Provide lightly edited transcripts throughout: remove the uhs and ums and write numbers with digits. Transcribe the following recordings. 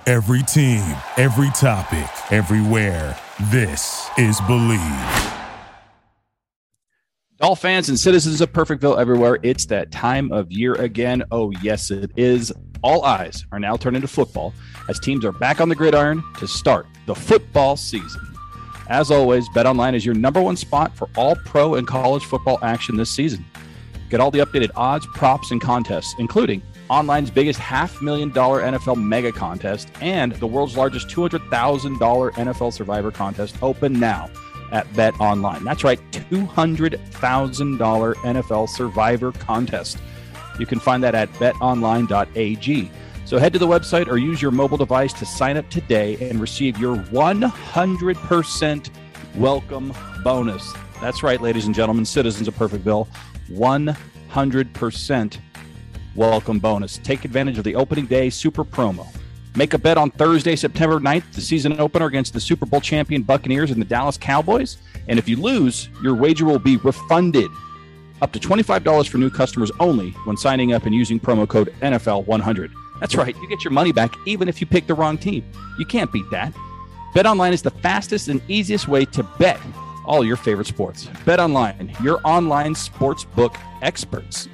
Every team, every topic, everywhere. This is Believe. All fans and citizens of Perfectville everywhere, it's that time of year again. Oh, yes, it is. All eyes are now turned into football as teams are back on the gridiron to start the football season. As always, BetOnline is your number one spot for all pro and college football action this season. Get all the updated odds, props, and contests, including online's biggest $500,000 NFL mega contest and the world's largest $200,000 NFL Survivor contest open now at BetOnline. That's right, $200,000 NFL Survivor contest. You can find that at betonline.ag. So head to the website or use your mobile device to sign up today and receive your 100% welcome bonus. That's right, ladies and gentlemen, citizens of Perfectville, 100% welcome bonus. Take advantage of the opening day super promo. Make a bet on Thursday, September 9th, the season opener against the Super Bowl champion Buccaneers and the Dallas Cowboys. And if you lose, your wager will be refunded up to $25 for new customers only when signing up and using promo code NFL100. That's right, you get your money back even if you pick the wrong team. You can't beat that. BetOnline is the fastest and easiest way to bet all your favorite sports. BetOnline, your online sportsbook experts.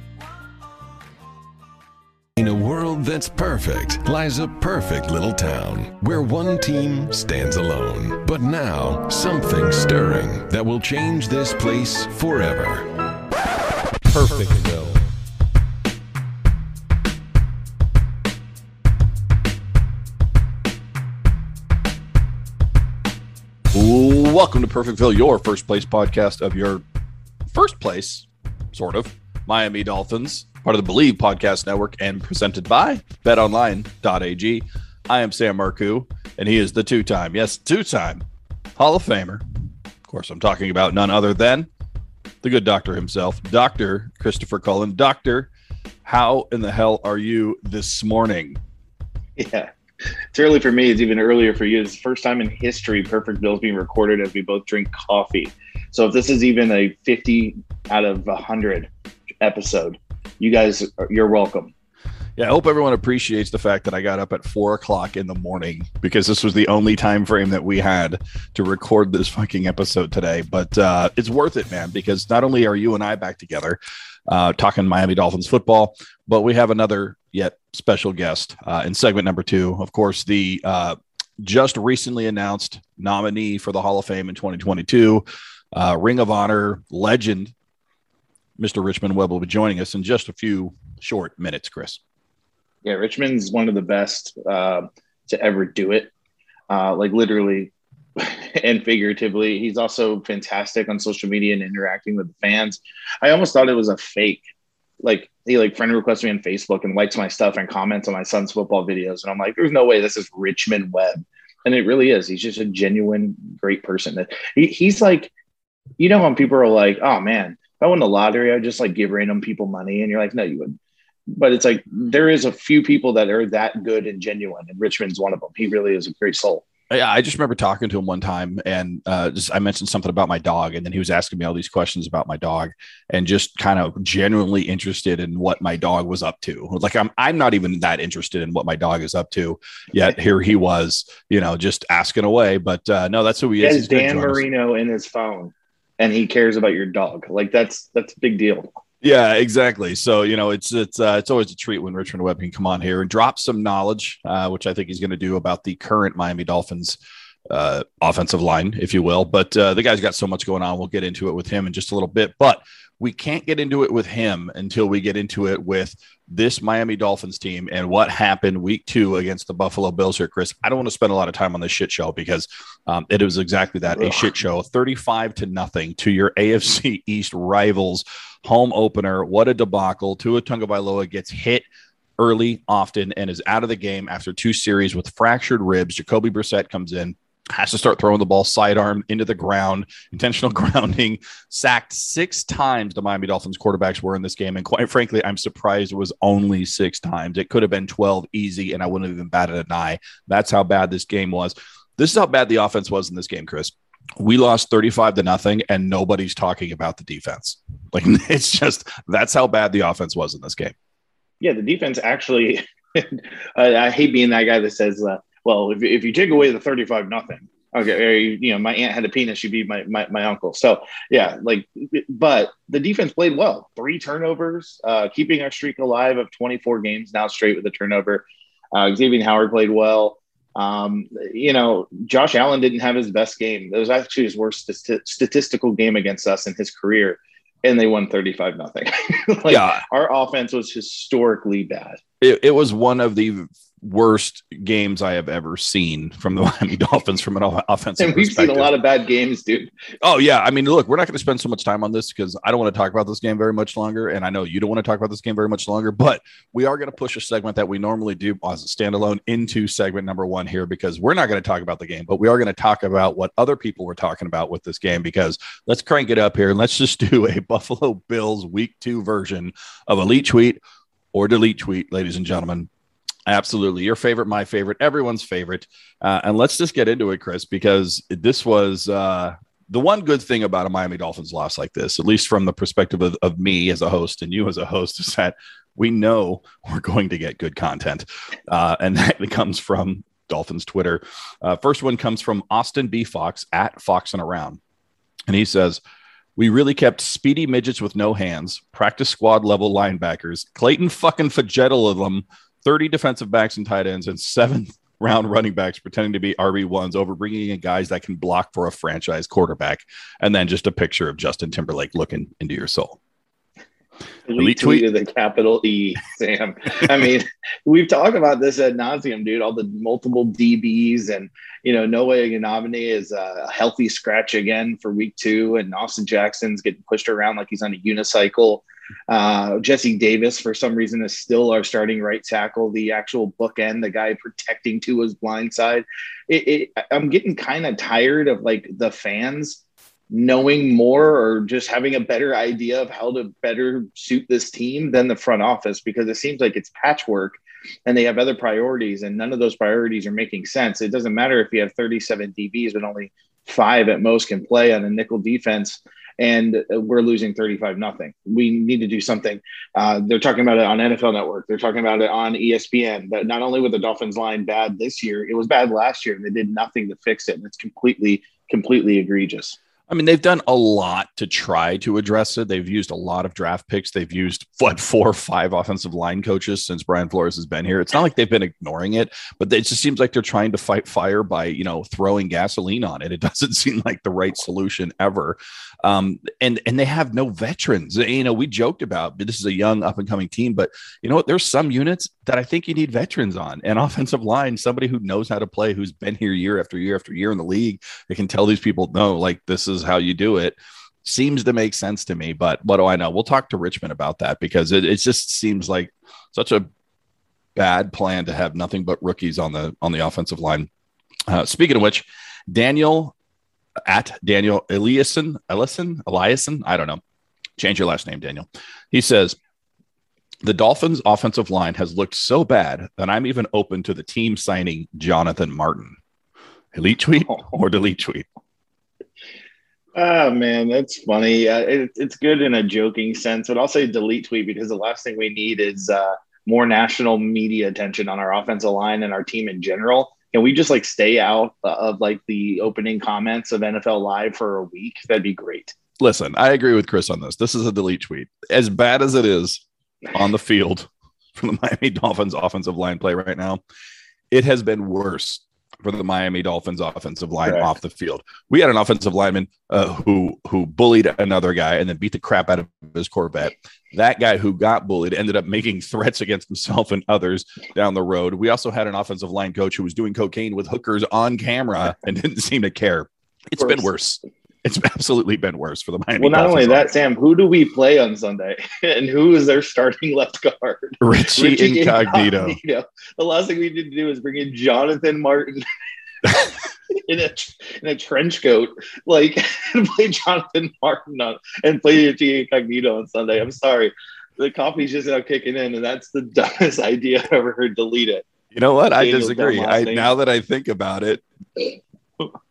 In a world that's perfect lies a perfect little town where one team stands alone. But now, something's stirring that will change this place forever. Perfectville. Welcome to Perfectville, your first place podcast of your first place, sort of, Miami Dolphins, part of the Believe Podcast Network and presented by betonline.ag. I am Sam Marcoux, and he is the two-time Hall of Famer. Of course, I'm talking about none other than the good doctor himself, Dr. Christopher Cullen. Doctor, how in the hell are you this morning? Yeah. It's early for me. It's even earlier for you. It's the first time in history Perfectville is being recorded as we both drink coffee. So if this is even a 50 out of 100 episode, you guys, you're welcome. Yeah, I hope everyone appreciates the fact that I got up at 4 o'clock in the morning because this was the only time frame that we had to record this fucking episode today. But it's worth it, man, because not only are you and I back together talking Miami Dolphins football, but we have another yet special guest in segment number 2. Of course, the just recently announced nominee for the Hall of Fame in 2022, Ring of Honor legend, Mr. Richmond Webb will be joining us in just a few short minutes, Chris. Yeah, Richmond's one of the best to ever do it, like literally and figuratively. He's also fantastic on social media and interacting with the fans. I almost thought it was a fake. Like he friend requests me on Facebook and likes my stuff and comments on my son's football videos. And I'm like, there's no way this is Richmond Webb. And it really is. He's just a genuine, great person. He's like, you know, when people are like, oh man, if I won the lottery, I'd just like give random people money. And you're like, no, you wouldn't. But it's like, there is a few people that are that good and genuine. And Richmond's one of them. He really is a great soul. Yeah, I just remember talking to him one time and I mentioned something about my dog. And then he was asking me all these questions about my dog and just kind of genuinely interested in what my dog was up to. Like, I'm not even that interested in what my dog is up to yet. Here he was, you know, just asking away. But no, that's who he is. He's Dan Marino in his phone and he cares about your dog. Like that's a big deal. Yeah, exactly. So, you know, it's always a treat when Richmond Webb can come on here and drop some knowledge, which I think he's going to do about the current Miami Dolphins offensive line, if you will. But the guy's got so much going on. We'll get into it with him in just a little bit. But we can't get into it with him until we get into it with this Miami Dolphins team and what happened week 2 against the Buffalo Bills here, Chris. I don't want to spend a lot of time on this shit show because it was exactly that, a shit show, 35-0 to your AFC East rivals home opener. What a debacle. Tua Tagovailoa gets hit early, often, and is out of the game after 2 series with fractured ribs. Jacoby Brissett comes in, has to start throwing the ball sidearm into the ground, intentional grounding, sacked 6 times the Miami Dolphins quarterbacks were in this game. And quite frankly, I'm surprised it was only 6 times. It could have been 12 easy, and I wouldn't have even batted an eye. That's how bad this game was. This is how bad the offense was in this game, Chris. We lost 35-0, and nobody's talking about the defense. Like, it's just, that's how bad the offense was in this game. Yeah, the defense actually I hate being that guy that says, well, if you take away the 35-0, okay, or, my aunt had a penis, she'd be my uncle. So yeah, but the defense played well. 3 turnovers, keeping our streak alive of 24 games now straight with a turnover. Xavier Howard played well. Josh Allen didn't have his best game. It was actually his worst statistical game against us in his career, and they won 35-0. Our offense was historically bad. It was one of the worst games I have ever seen from the Miami Dolphins from an offensive and we've perspective. Seen a lot of bad games, dude. Oh yeah. I mean, look, we're not going to spend so much time on this because I don't want to talk about this game very much longer. And I know you don't want to talk about this game very much longer, but we are going to push a segment that we normally do as a standalone into segment number 1 here, because we're not going to talk about the game, but we are going to talk about what other people were talking about with this game, because let's crank it up here and let's just do a Buffalo Bills week 2 version of Elite Tweet or Delete Tweet, ladies and gentlemen. Absolutely. Your favorite, my favorite, everyone's favorite. And let's just get into it, Chris, because this was the one good thing about a Miami Dolphins loss like this, at least from the perspective of me as a host and you as a host, is that we know we're going to get good content. And that comes from Dolphins Twitter. First one comes from Austin B. Fox at Fox and Around. And he says, "We really kept speedy midgets with no hands, practice squad level linebackers, Clayton fucking Fagetta of them, 30 defensive backs and tight ends, and 7th round running backs pretending to be RB1s over bringing in guys that can block for a franchise quarterback." And then just a picture of Justin Timberlake looking into your soul. Elite tweet of the capital E, Sam. I mean, we've talked about this ad nauseum, dude. All the multiple DBs and, Noah Ignominy is a healthy scratch again for week 2. And Austin Jackson's getting pushed around like he's on a unicycle. Jesse Davis, for some reason, is still our starting right tackle, the actual bookend, the guy protecting Tua's blind side. I'm getting kind of tired of the fans knowing more or just having a better idea of how to better suit this team than the front office, because it seems like it's patchwork and they have other priorities and none of those priorities are making sense. It doesn't matter if you have 37 DBs, but only 5 at most can play on a nickel defense. And we're losing 35-0. We need to do something. They're talking about it on NFL Network. They're talking about it on ESPN. But not only was the Dolphins line bad this year, it was bad last year, and they did nothing to fix it. And it's completely egregious. I mean, they've done a lot to try to address it. They've used a lot of draft picks. They've used 4 or 5 offensive line coaches since Brian Flores has been here. It's not like they've been ignoring it, but it just seems like they're trying to fight fire by, throwing gasoline on it. It doesn't seem like the right solution ever. And they have no veterans. We joked about this is a young up and coming team, but you know what? There's some units that I think you need veterans on, and offensive line, somebody who knows how to play, who's been here year after year after year in the league. They can tell these people, no, this is how you do it. Seems to make sense to me, but what do I know? We'll talk to Richmond about that, because it just seems like such a bad plan to have nothing but rookies on the offensive line. Speaking of which, Daniel Eliason, I don't know. Change your last name, Daniel. He says, "The Dolphins offensive line has looked so bad that I'm even open to the team signing Jonathan Martin." Elite tweet or delete tweet? Oh, man, that's funny. It's good in a joking sense, but I'll say delete tweet, because the last thing we need is more national media attention on our offensive line and our team in general. Can we just stay out of the opening comments of NFL Live for a week? That'd be great. Listen, I agree with Chris on this. This is a delete tweet. As bad as it is on the field for the Miami Dolphins offensive line play right now, it has been worse for the Miami Dolphins offensive line off the field. We had an offensive lineman who bullied another guy and then beat the crap out of his Corvette. That guy who got bullied ended up making threats against himself and others down the road. We also had an offensive line coach who was doing cocaine with hookers on camera and didn't seem to care. It's been worse. It's absolutely been worse for the Miami Dolphins. Well, not only that, Sam, who do we play on Sunday? And who is their starting left guard? Richie Incognito. The last thing we need to do is bring in Jonathan Martin in a trench coat, and play Jonathan Martin and play Richie Incognito on Sunday. I'm sorry. The coffee's just now kicking in, and that's the dumbest idea I've ever heard. Delete it. You know what? I disagree. Now that I think about it,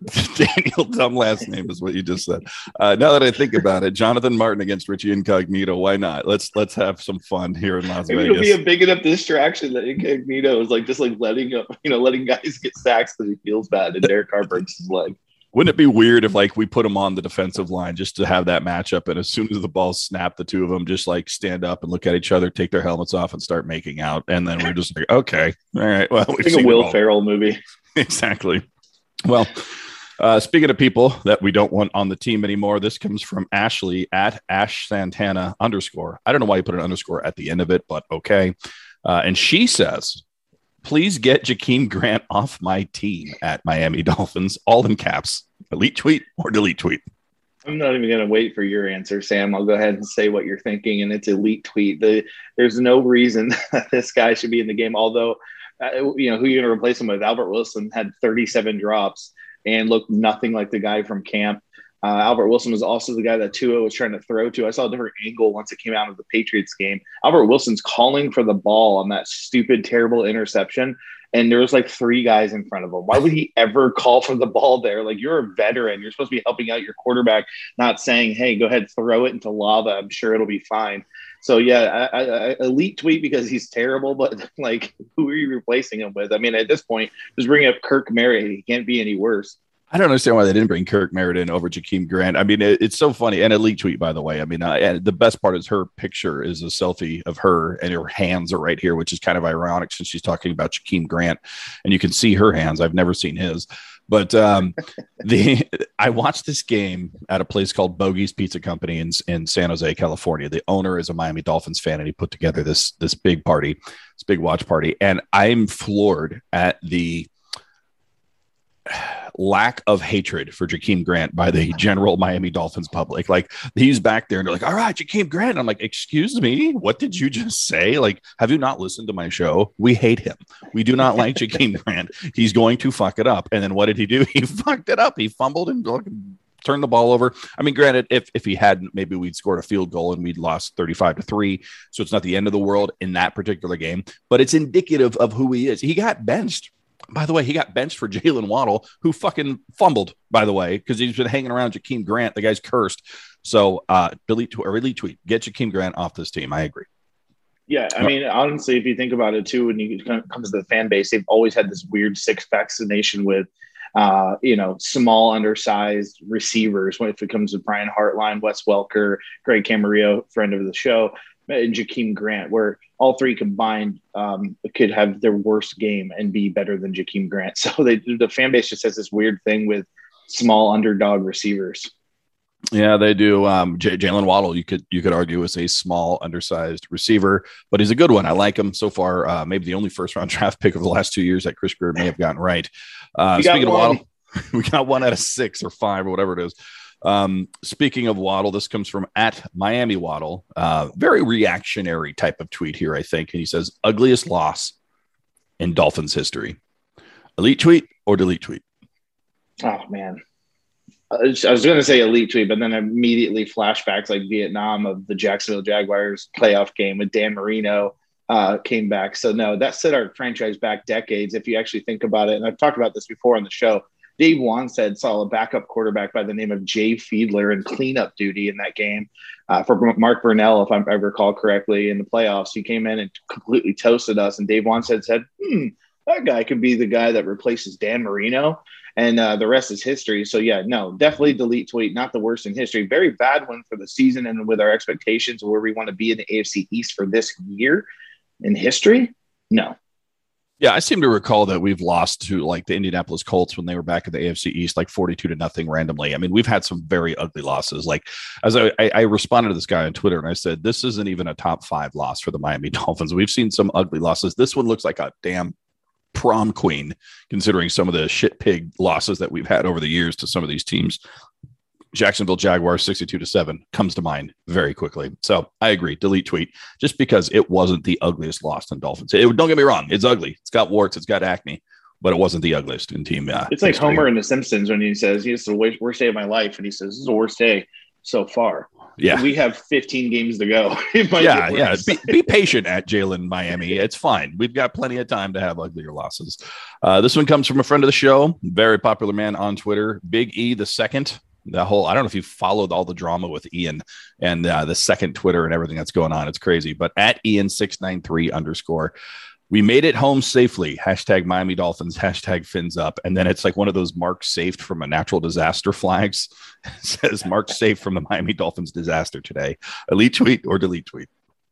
Daniel, dumb last name is what you just said. Now that I think about it, Jonathan Martin against Richie Incognito. Why not? Let's have some fun here in Las Vegas. It'll be a big enough distraction that Incognito is like just like letting guys get sacks because he feels bad and Derek Carr breaks his leg. Wouldn't it be weird if like we put them on the defensive line just to have that matchup, and as soon as the ball snapped, the two of them just like stand up and look at each other, take their helmets off, and start making out, and then we're just like, okay, all right, well, we've seen a Will Ferrell movie. Exactly. Well. Speaking of people that we don't want on the team anymore, this comes from Ashley at Ash Santana _. I don't know why you put an underscore at the end of it, but okay. And she says, please get Jakeem Grant off my team at Miami Dolphins, all in caps. Elite tweet or delete tweet? I'm not even going to wait for your answer, Sam. I'll go ahead and say what you're thinking, and it's elite tweet. There's no reason that this guy should be in the game, although, who you're going to replace him with? Albert Wilson had 37 drops and looked nothing like the guy from camp. Albert Wilson was also the guy that Tua was trying to throw to. I saw a different angle once it came out of the Patriots game. Albert Wilson's calling for the ball on that stupid, terrible interception, and there was like 3 guys in front of him. Why would he ever call for the ball there? Like, you're a veteran. You're supposed to be helping out your quarterback, not saying, hey, go ahead, throw it into lava. I'm sure it'll be fine. So, yeah, I elite tweet because he's terrible, but, like, who are you replacing him with? I mean, at this point, just bring up Kirk Merritt. He can't be any worse. I don't understand why they didn't bring Kirk Merritt in over Jakeem Grant. I mean, it's so funny. And elite tweet, by the way. I mean, and the best part is her picture is a selfie of her, and her hands are right here, which is kind of ironic since she's talking about Jakeem Grant. And you can see her hands. I've never seen his. But I watched this game at a place called Bogey's Pizza Company in San Jose, California. The owner is a Miami Dolphins fan, and he put together this big party, this big watch party. And I'm floored at the lack of hatred for Jakeem Grant by the general Miami Dolphins public. Like, he's back there and they're like, all right, Jakeem Grant. And I'm like, excuse me, what did you just say? Like, have you not listened to my show? We hate him. We do not like Jakeem Grant. He's going to fuck it up. And then what did he do? He fucked it up. He fumbled and turned the ball over. I mean, granted, if he hadn't, maybe we'd scored a field goal and we'd lost 35-3. So it's not the end of the world in that particular game, but it's indicative of who he is. He got benched. By the way, he got benched for Jalen Waddle, who fucking fumbled, by the way, because he's been hanging around Jakeem Grant. The guy's cursed. So delete tweet. Get Jakeem Grant off this team. I agree. Yeah, I mean, honestly, if you think about it, too, when you come to the fan base, they've always had this weird sixth fascination with, small, undersized receivers. When if it comes to Brian Hartline, Wes Welker, Greg Camarillo, friend of the show, and Jakeem Grant, where all 3 combined could have their worst game and be better than Jakeem Grant. So the fan base just has this weird thing with small underdog receivers. Yeah, they do. Jalen Waddle, you could argue, is a small, undersized receiver, but he's a good one. I like him so far. Maybe the only first-round draft pick of the last 2 years that Chris Greer may have gotten right. Speaking of Waddle, we got 1 out of 6 or 5 or whatever it is. Speaking of Waddle, this comes from at Miami Waddle. Very reactionary type of tweet here, I think. And he says, ugliest loss in Dolphins history. Elite tweet or delete tweet? Oh, man. I was going to say elite tweet, but then immediately flashbacks like Vietnam of the Jacksonville Jaguars playoff game with Dan Marino came back. So, no, that set our franchise back decades if you actually think about it. And I've talked about this before on the show. Dave Wanstead saw a backup quarterback by the name of Jay Fiedler in cleanup duty in that game for Mark Burnell, if I recall correctly, in the playoffs. He came in and completely toasted us, and Dave Wanstead said, that guy could be the guy that replaces Dan Marino, and the rest is history. So, yeah, no, definitely delete tweet, not the worst in history. Very bad one for the season and with our expectations where we want to be in the AFC East for this year in history. No. Yeah, I seem to recall that we've lost to like the Indianapolis Colts when they were back in the AFC East, like 42-0 randomly. I mean, we've had some very ugly losses. Like, as I responded to this guy on Twitter and I said, this isn't even a top 5 loss for the Miami Dolphins. We've seen some ugly losses. This one looks like a damn prom queen, considering some of the shit pig losses that we've had over the years to some of these teams. Jacksonville Jaguars 62-7 comes to mind very quickly. So I agree. Delete tweet, just because it wasn't the ugliest loss in Dolphins. Don't get me wrong. It's ugly. It's got warts. It's got acne, but it wasn't the ugliest in team. It's like Homer in The Simpsons when he says, "It's the worst day of my life." And he says, "This is the worst day so far." Yeah. We have 15 games to go. Yeah. Be patient at Jalen Miami. It's fine. We've got plenty of time to have uglier losses. This one comes from a friend of the show, very popular man on Twitter, Big E the second. I don't know if you followed all the drama with Ian and the second Twitter and everything that's going on. It's crazy. But at Ian693_. We made it home safely. # Miami Dolphins, # fins up. And then it's like one of those marks saved from a natural disaster flags. It says mark safe from the Miami Dolphins disaster today. Elite tweet or delete tweet?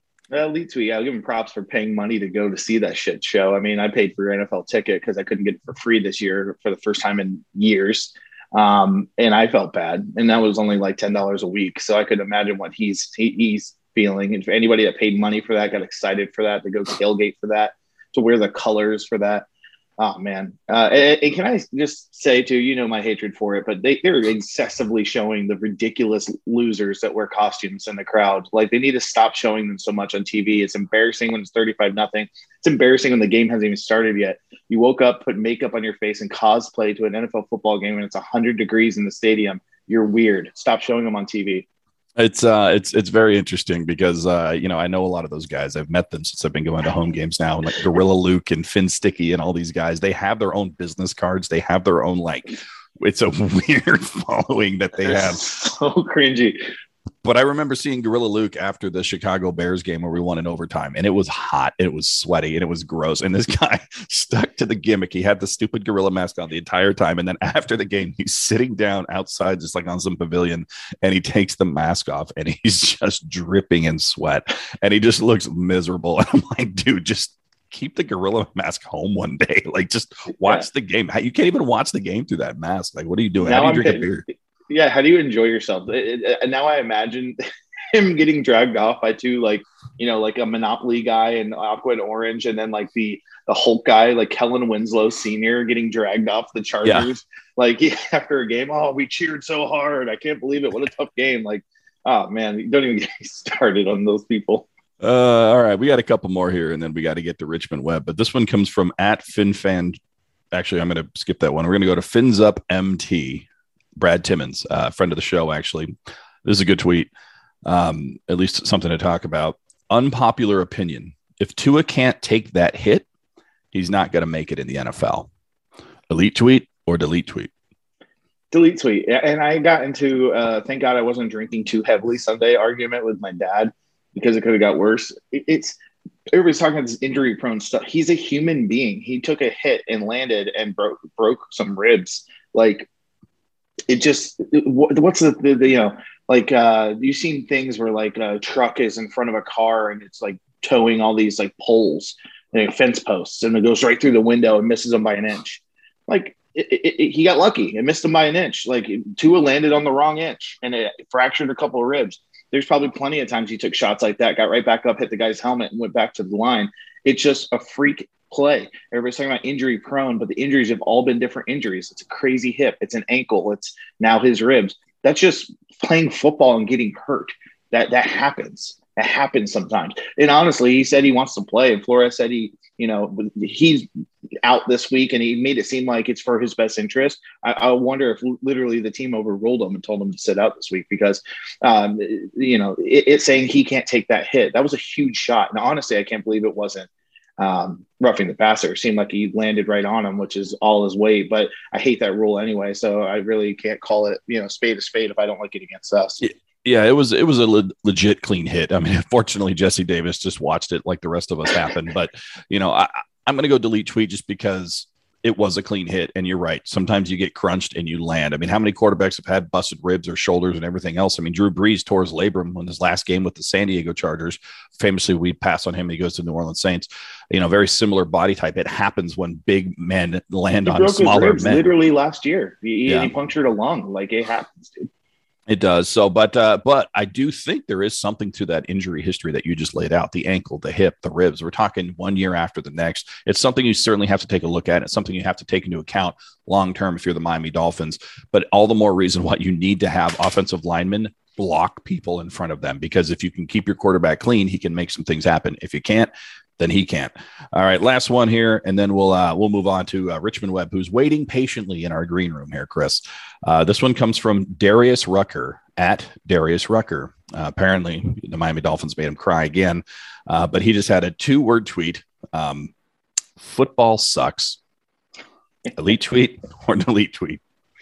Elite tweet. I'll give him props for paying money to go to see that shit show. I mean, I paid for your NFL ticket because I couldn't get it for free this year for the first time in years. And I felt bad. And that was only like $10 a week. So I could imagine what he's feeling. And for anybody that paid money for that, got excited for that, to go tailgate for that, to wear the colors for that. Oh man. And can I just say too, my hatred for it, but they're excessively showing the ridiculous losers that wear costumes in the crowd. Like, they need to stop showing them so much on TV. It's embarrassing when it's 35-0. It's embarrassing when the game hasn't even started yet. You woke up, put makeup on your face and cosplay to an NFL football game and it's 100 degrees in the stadium. You're weird. Stop showing them on TV. It's very interesting because I know a lot of those guys. I've met them since I've been going to home games now, like Gorilla Luke and Finn Sticky and all these guys. They have their own business cards. They have their own it's a weird following that they have. So cringy. But I remember seeing Gorilla Luke after the Chicago Bears game where we won in overtime, and it was hot, it was sweaty, and it was gross. And this guy stuck to the gimmick. He had the stupid gorilla mask on the entire time. And then after the game, he's sitting down outside, just like on some pavilion, and he takes the mask off and he's just dripping in sweat. And he just looks miserable. And I'm like, dude, just keep the gorilla mask home one day. Like, just watch the game. You can't even watch the game through that mask. Like, what are you doing? How do you drink a beer? Yeah, how do you enjoy yourself? Now I imagine him getting dragged off by two, like a Monopoly guy and Aqua and Orange, and then like the Hulk guy, like Kellen Winslow Sr. getting dragged off the Chargers. Yeah. After a game, we cheered so hard. I can't believe it. What a tough game. Like, oh man, don't even get me started on those people. All right, we got a couple more here, and then we got to get to Richmond Webb. But this one comes from at FinFan. Actually, I'm going to skip that one. We're going to go to Fins Up MT. Brad Timmons, friend of the show, actually. This is a good tweet. At least something to talk about. Unpopular opinion. If Tua can't take that hit, he's not going to make it in the NFL. Elite tweet or delete tweet? Delete tweet. And I got into, thank God I wasn't drinking too heavily Sunday argument with my dad because it could have got worse. Everybody's talking about this injury prone stuff. He's a human being. He took a hit and landed and broke some ribs. Like, what's you've seen things where like a truck is in front of a car and it's like towing all these like poles and fence posts, and it goes right through the window and misses him by an inch. Like he got lucky and missed him by an inch. Like Tua landed on the wrong inch and it fractured a couple of ribs. There's probably plenty of times he took shots like that, got right back up, hit the guy's helmet and went back to the line. It's just a freak play. Everybody's talking about injury prone, but the injuries have all been different injuries. It's a crazy hip. It's an ankle. It's now his ribs. That's just playing football and getting hurt. That happens. That happens sometimes. And honestly, he said he wants to play. And Flores said he's out this week, and he made it seem like it's for his best interest. I wonder if literally the team overruled him and told him to sit out this week because, it's saying he can't take that hit. That was a huge shot. And honestly, I can't believe it wasn't roughing the passer. It seemed like he landed right on him, which is all his weight, but I hate that rule anyway. So I really can't call it, spade a spade if I don't like it against us. Yeah, it was a legit clean hit. I mean, fortunately, Jesse Davis just watched it like the rest of us happened. But, I'm going to go delete tweet just because it was a clean hit. And you're right. Sometimes you get crunched and you land. I mean, how many quarterbacks have had busted ribs or shoulders and everything else? I mean, Drew Brees tore his labrum in his last game with the San Diego Chargers. Famously, we pass on him. He goes to New Orleans Saints. Very similar body type. It happens when big men land on smaller men. Literally last year, he punctured a lung. Like, it happens, dude. It does. So, but I do think there is something to that injury history that you just laid out: the ankle, the hip, the ribs. We're talking 1 year after the next. It's something you certainly have to take a look at. It's something you have to take into account long term if you're the Miami Dolphins. But all the more reason why you need to have offensive linemen block people in front of them, because if you can keep your quarterback clean, he can make some things happen. If you can't, then he can't. All right, last one here, and then we'll move on to Richmond Webb, who's waiting patiently in our green room here, Chris. This one comes from Darius Rucker, at Darius Rucker. Apparently, the Miami Dolphins made him cry again, but he just had a 2-word tweet. Football sucks. Elite tweet or delete tweet?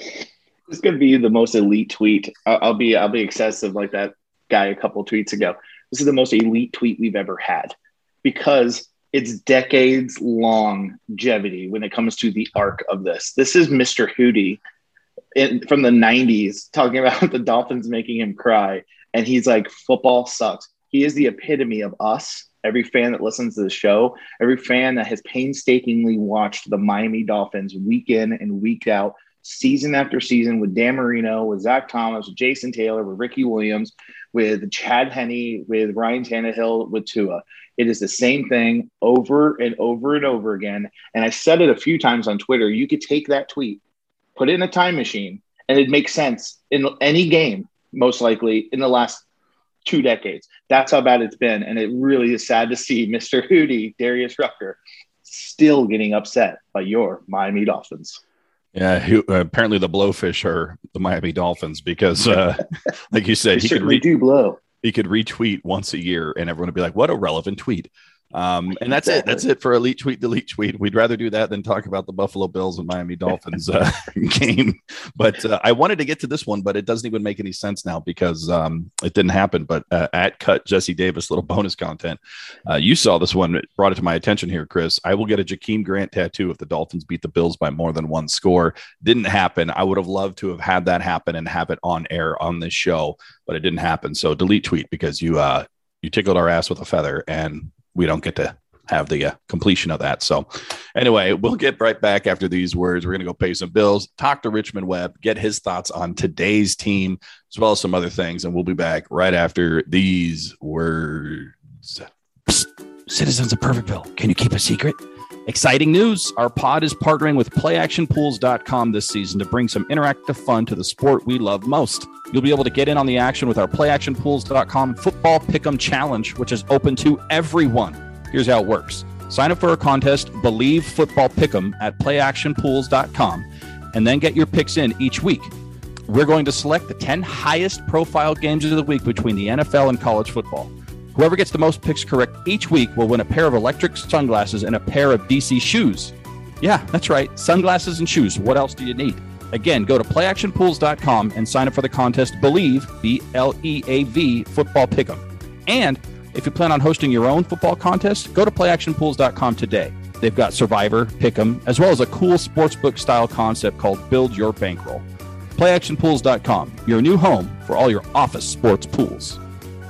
It's going to be the most elite tweet. I'll be excessive like that guy a couple tweets ago. This is the most elite tweet we've ever had because it's decades longevity when it comes to the arc of this. This is Mr. Hootie from the 90s talking about the Dolphins making him cry. And he's like, football sucks. He is the epitome of us. Every fan that listens to the show, every fan that has painstakingly watched the Miami Dolphins week in and week out, season after season with Dan Marino, with Zach Thomas, with Jason Taylor, with Ricky Williams, with Chad Henne, with Ryan Tannehill, with Tua. It is the same thing over and over and over again. And I said it a few times on Twitter. You could take that tweet, put it in a time machine, and it makes sense in any game, most likely in the last 2 decades. That's how bad it's been. And it really is sad to see Mr. Hootie, Darius Rucker, still getting upset by your Miami Dolphins. Yeah, apparently the Blowfish are the Miami Dolphins because, like you said, he do blow. He could retweet once a year and everyone would be like, what a relevant tweet. And that's it. That's it for elite tweet, delete tweet. We'd rather do that than talk about the Buffalo Bills and Miami Dolphins game. But I wanted to get to this one, but it doesn't even make any sense now because it didn't happen. But at Cut Jesse Davis, little bonus content. You saw this one. It brought it to my attention here, Chris. I will get a Jakeem Grant tattoo if the Dolphins beat the Bills by more than 1 score. Didn't happen. I would have loved to have had that happen and have it on air on this show, but it didn't happen. So delete tweet because you tickled our ass with a feather and we don't get to have the completion of that. So anyway, we'll get right back after these words. We're going to go pay some bills, talk to Richmond Webb, get his thoughts on today's team, as well as some other things. And we'll be back right after these words. Psst, citizens of Perfectville, can you keep a secret? Exciting news. Our pod is partnering with playactionpools.com this season to bring some interactive fun to the sport we love most. You'll be able to get in on the action with our playactionpools.com football pick'em challenge, which is open to everyone. Here's how it works. Sign up for a contest, Believe Football Pick'em at playactionpools.com, and then get your picks in each week. We're going to select the 10 highest profile games of the week between the NFL and college football. Whoever gets the most picks correct each week will win a pair of electric sunglasses and a pair of DC shoes. Yeah, that's right. Sunglasses and shoes. What else do you need? Again, go to playactionpools.com and sign up for the contest Believe, BLEAV, Football Pick'em. And if you plan on hosting your own football contest, go to playactionpools.com today. They've got Survivor, Pick'em, as well as a cool sportsbook style concept called Build Your Bankroll. Playactionpools.com, your new home for all your office sports pools.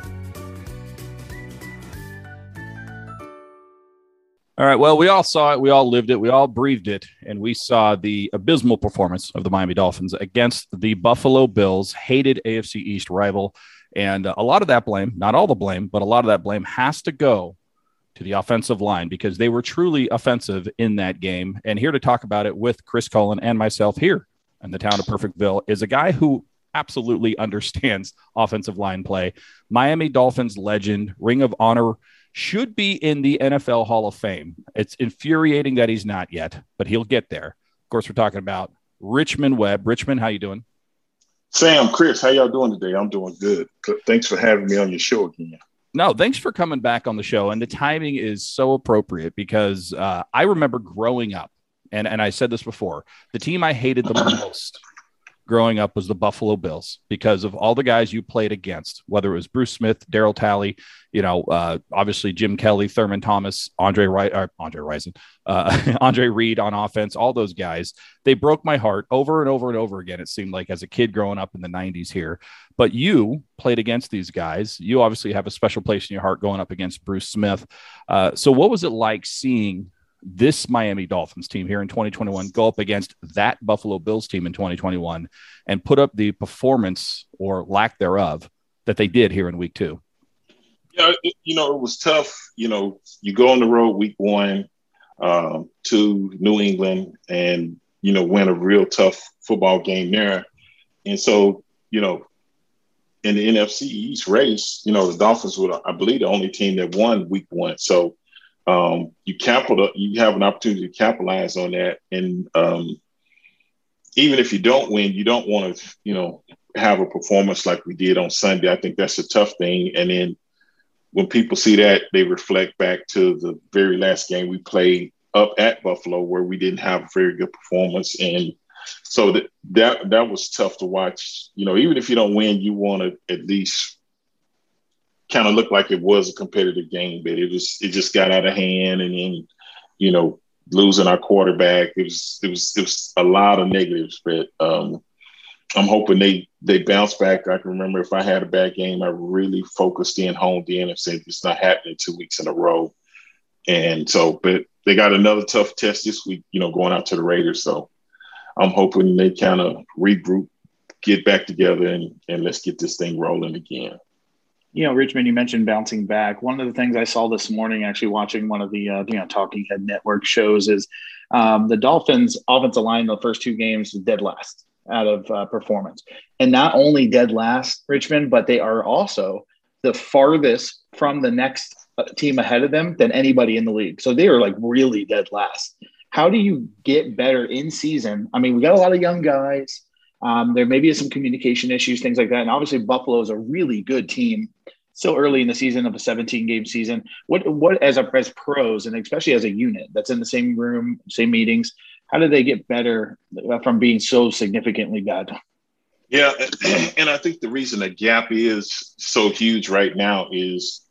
All right. Well, we all saw it. We all lived it. We all breathed it. And we saw the abysmal performance of the Miami Dolphins against the Buffalo Bills, hated AFC East rival. And a lot of that blame, not all the blame, but a lot of that blame has to go to the offensive line because they were truly offensive in that game. And here to talk about it with Chris Cullen and myself here in the town of Perfectville is a guy who absolutely understands offensive line play. Miami Dolphins legend, Ring of Honor, should be in the NFL Hall of Fame. It's infuriating that he's not yet, but he'll get there. Of course, we're talking about Richmond Webb. Richmond, how you doing? Sam, Chris, how y'all doing today? I'm doing good. Thanks for having me on your show again. No, thanks for coming back on the show. And the timing is so appropriate because I remember growing up, and I said this before, the team I hated the most growing up was the Buffalo Bills because of all the guys you played against, whether it was Bruce Smith, Darryl Talley, obviously Jim Kelly, Thurman Thomas, Andre Reed on offense, all those guys. They broke my heart over and over and over again. It seemed like as a kid growing up in the 90s here, but you played against these guys. You obviously have a special place in your heart going up against Bruce Smith. So what was it like seeing this Miami Dolphins team here in 2021 go up against that Buffalo Bills team in 2021 and put up the performance or lack thereof that they did here in week 2? Yeah, it was tough. You go on the road week 1 to New England and, win a real tough football game there. And so, in the NFC East race, the Dolphins were, I believe, the only team that won week 1. So, you have an opportunity to capitalize on that. And even if you don't win, you don't want to, have a performance like we did on Sunday. I think that's a tough thing. And then when people see that, they reflect back to the very last game we played up at Buffalo, where we didn't have a very good performance. And so that was tough to watch. You know, even if you don't win, you want to at least kind of look like it was a competitive game, but it just got out of hand. And then, you know, losing our quarterback, it was a lot of negatives, but I'm hoping they bounce back. I can remember if I had a bad game, I really honed in and said, it's not happening 2 weeks in a row. And so, but they got another tough test this week, you know, going out to the Raiders. So I'm hoping they kind of regroup, get back together, and let's get this thing rolling again. You know, Richmond, you mentioned bouncing back. One of the things I saw this morning, actually watching one of the Talking Head Network shows, is the Dolphins' offensive line the first two games is dead last out of performance. And not only dead last, Richmond, but they are also the farthest from the next team ahead of them than anybody in the league. So they are like really dead last. How do you get better in season? I mean, we got a lot of young guys. There may be some communication issues, things like that. And obviously Buffalo is a really good team still early in the season of a 17-game season. What as pros, and especially as a unit that's in the same room, same meetings, how do they get better from being so significantly bad? Yeah, and I think the reason the gap is so huge right now is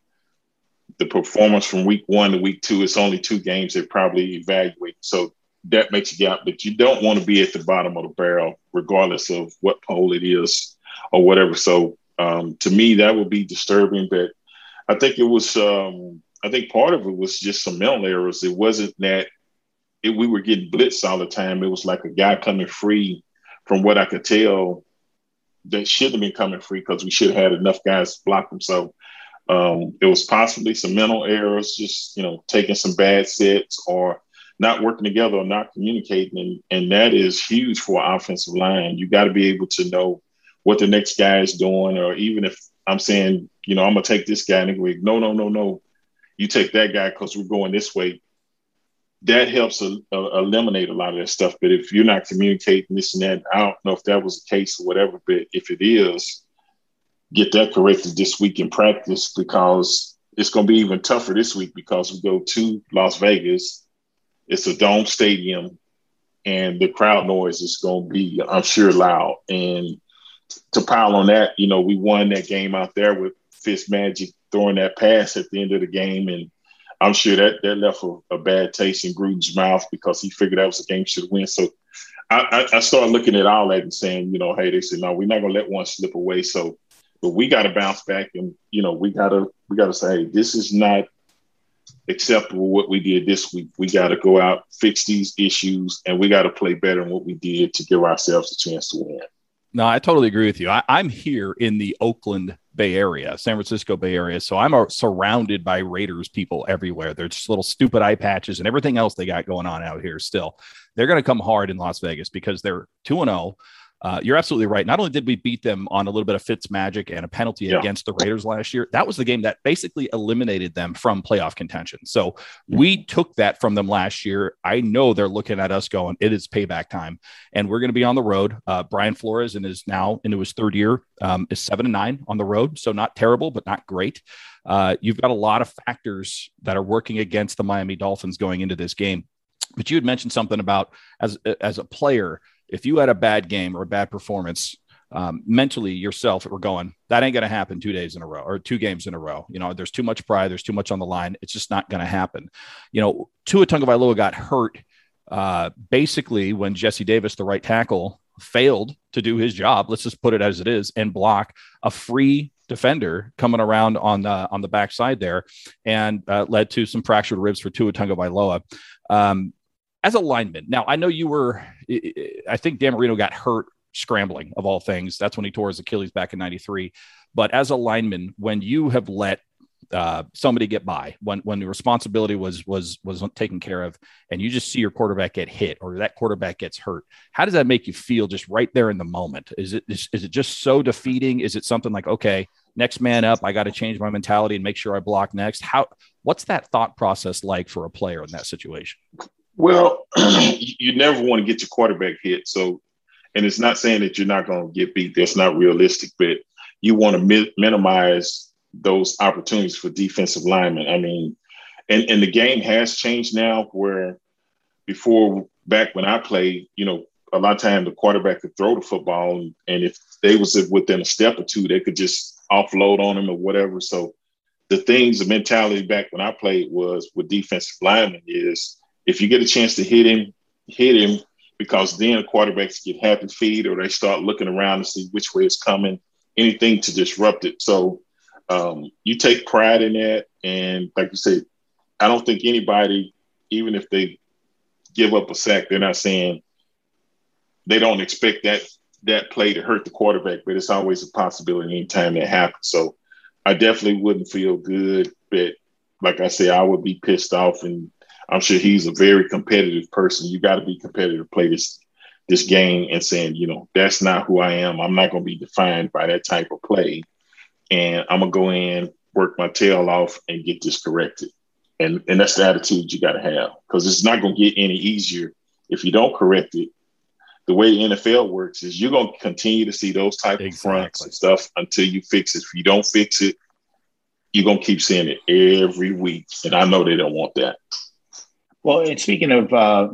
the performance from week 1 to week 2. It's only 2 games they probably evaluate. So that makes a gap, but you don't want to be at the bottom of the barrel, regardless of what poll it is or whatever. So to me, that would be disturbing. But I think it was, I think part of it was just some mental errors. It wasn't that we were getting blitzed all the time. It was like a guy coming free, from what I could tell, that shouldn't have been coming free, because we should have had enough guys to block him. So it was possibly some mental errors, just, you know, taking some bad sets or not working together or not communicating. And that is huge for an offensive line. You got to be able to know what the next guy is doing. Or even if I'm saying, you know, I'm going to take this guy, and they go, no, you take that guy because we're going this way. That helps eliminate a lot of that stuff. But if you're not communicating this and that, I don't know if that was the case or whatever, but if it is, get that corrected this week in practice, because it's going to be even tougher this week, because we go to Las Vegas. It's a dome stadium, and the crowd noise is going to be, I'm sure, loud. And to pile on that, you know, we won that game out there with Fitzmagic throwing that pass at the end of the game. And I'm sure that left a bad taste in Gruden's mouth, because he figured that was a game should win. So I started looking at all that and saying, you know, hey, they said, no, we're not going to let one slip away. So, but we got to bounce back, and, you know, we got to say, hey, this is not acceptable what we did this week. We got to go out, fix these issues, and we got to play better than what we did to give ourselves a chance to win. No, I totally agree with you. I'm here in the Oakland Bay Area, San Francisco Bay Area. So I'm surrounded by Raiders people everywhere. They're just little stupid eye patches and everything else they got going on out here still. They're going to come hard in Las Vegas because they're 2-0. You're absolutely right. Not only did we beat them on a little bit of Fitzmagic and a penalty against the Raiders last year, that was the game that basically eliminated them from playoff contention. So we took that from them last year. I know they're looking at us going, it is payback time, and we're going to be on the road. Brian Flores is now into his 3rd year, is 7-9 on the road. So not terrible, but not great. You've got a lot of factors that are working against the Miami Dolphins going into this game. But you had mentioned something about as a player, if you had a bad game or a bad performance, mentally yourself, we're going, that ain't going to happen 2 days in a row or 2 games in a row. You know, there's too much pride. There's too much on the line. It's just not going to happen. You know, Tua Tagovailoa got hurt basically when Jesse Davis, the right tackle, failed to do his job. Let's just put it as it is, and block a free defender coming around on the backside there, and led to some fractured ribs for Tua Tagovailoa. As a lineman, now I know I think Dan Marino got hurt scrambling, of all things. That's when he tore his Achilles back in '93. But as a lineman, when you have let somebody get by, when the responsibility was taken care of, and you just see your quarterback get hit or that quarterback gets hurt, how does that make you feel just right there in the moment? Is it just so defeating? Is it something like, okay, next man up, I got to change my mentality and make sure I block next? What's that thought process like for a player in that situation? Well, you never want to get your quarterback hit. So And it's not saying that you're not going to get beat. That's not realistic, but you want to minimize those opportunities for defensive linemen. I mean, and the game has changed now where before, back when I played, a lot of times the quarterback could throw the football, and if they was within a step or two, they could just offload on him or whatever. So the mentality back when I played was with defensive linemen is if you get a chance to hit him, because then quarterbacks get happy feet or they start looking around to see which way it's coming, anything to disrupt it. So you take pride in that. And like you said, I don't think anybody, even if they give up a sack, they're not saying they don't expect that play to hurt the quarterback, but it's always a possibility anytime that happens. So I definitely wouldn't feel good, but like I said, I would be pissed off, and I'm sure he's a very competitive person. You got to be competitive to play this game, and saying, that's not who I am. I'm not going to be defined by that type of play, and I'm going to go in, work my tail off, and get this corrected. And that's the attitude you got to have, because it's not going to get any easier if you don't correct it. The way the NFL works is you're going to continue to see those type of fronts and stuff until you fix it. If you don't fix it, you're going to keep seeing it every week. And I know they don't want that. Well, and speaking of,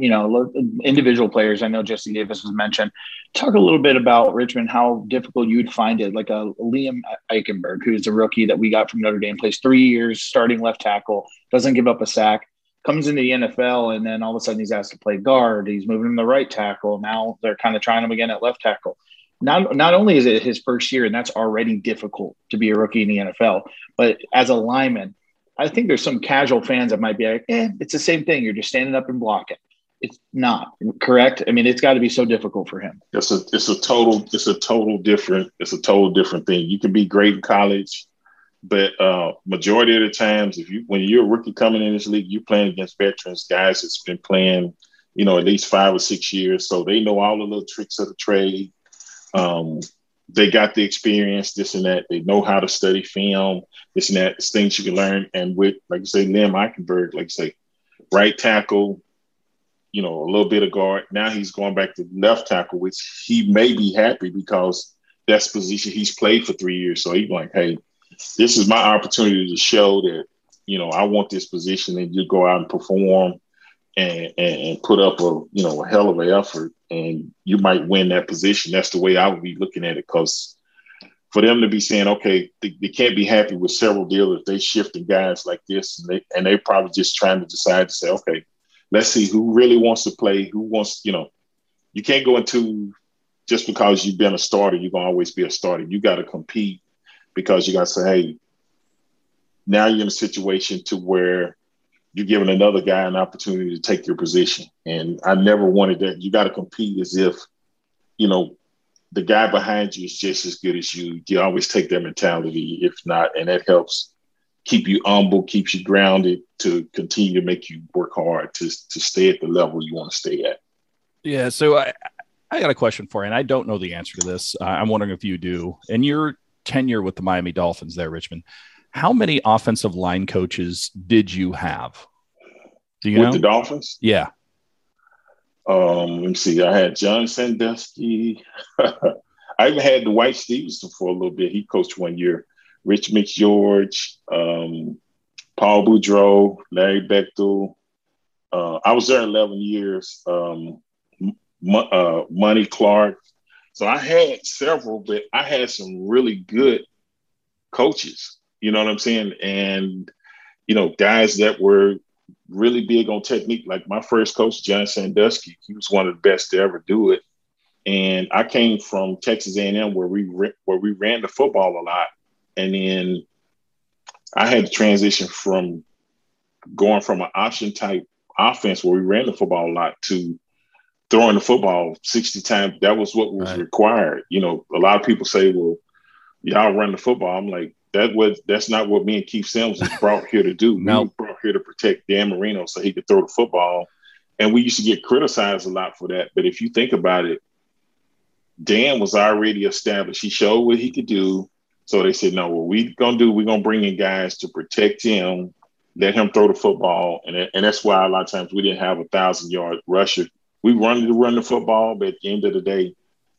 individual players, I know Jesse Davis was mentioned. Talk a little bit about Richmond, how difficult you'd find it. Like a Liam Eichenberg, who's a rookie that we got from Notre Dame, plays 3 years, starting left tackle, doesn't give up a sack, comes into the NFL, and then all of a sudden he's asked to play guard. He's moving him to right tackle. Now they're kind of trying him again at left tackle. Not only is it his first year, and that's already difficult to be a rookie in the NFL, but as a lineman, I think there's some casual fans that might be like, it's the same thing. You're just standing up and blocking. It's not, correct? I mean, it's got to be so difficult for him. It's a total different thing. You can be great in college, but majority of the times, when you're a rookie coming in this league, you're playing against veterans, guys that's been playing, at least 5 or 6 years. So they know all the little tricks of the trade. They got the experience, this and that. They know how to study film, this and that. It's things you can learn. And with, like you say, Liam Eichenberg, like you say, right tackle, a little bit of guard. Now he's going back to left tackle, which he may be happy because that's the position he's played for 3 years. So he's like, hey, this is my opportunity to show that, I want this position, and you go out and perform and put up a hell of an effort, and you might win that position. That's the way I would be looking at it, because for them to be saying, okay, they can't be happy with several deals if they shifting guys like this, and they're probably just trying to decide to say, okay, let's see who really wants to play, who wants, you can't go into just because you've been a starter, you're going to always be a starter. You got to compete, because you got to say, hey, now you're in a situation to where you're giving another guy an opportunity to take your position. And I never wanted that. You got to compete as if, the guy behind you is just as good as you. You always take that mentality, if not, and that helps keep you humble, keeps you grounded to continue to make you work hard to stay at the level you want to stay at. Yeah. So I got a question for you, and I don't know the answer to this. I'm wondering if you do. In your tenure with the Miami Dolphins there, Richmond, how many offensive line coaches did you have? Do you know? With the Dolphins? Yeah. Let me see. I had John Sandusky. I even had Dwight Stevenson for a little bit. He coached 1 year. Rich McGeorge, Paul Boudreaux, Larry Bechtel. I was there 11 years. Money Clark. So I had several, but I had some really good coaches. You know what I'm saying? And, guys that were really big on technique. Like my first coach, John Sandusky, he was one of the best to ever do it. And I came from Texas A&M where we ran the football a lot. And then I had to transition from going from an option type offense where we ran the football a lot to throwing the football 60 times. That was what was required. A lot of people say, well, y'all run the football. I'm like, that's not what me and Keith Sims was brought here to do. No. We were brought here to protect Dan Marino so he could throw the football. And we used to get criticized a lot for that. But if you think about it, Dan was already established. He showed what he could do. So they said, no, what we're going to bring in guys to protect him, let him throw the football. And that's why a lot of times we didn't have 1,000-yard rusher. We wanted to run the football, but at the end of the day,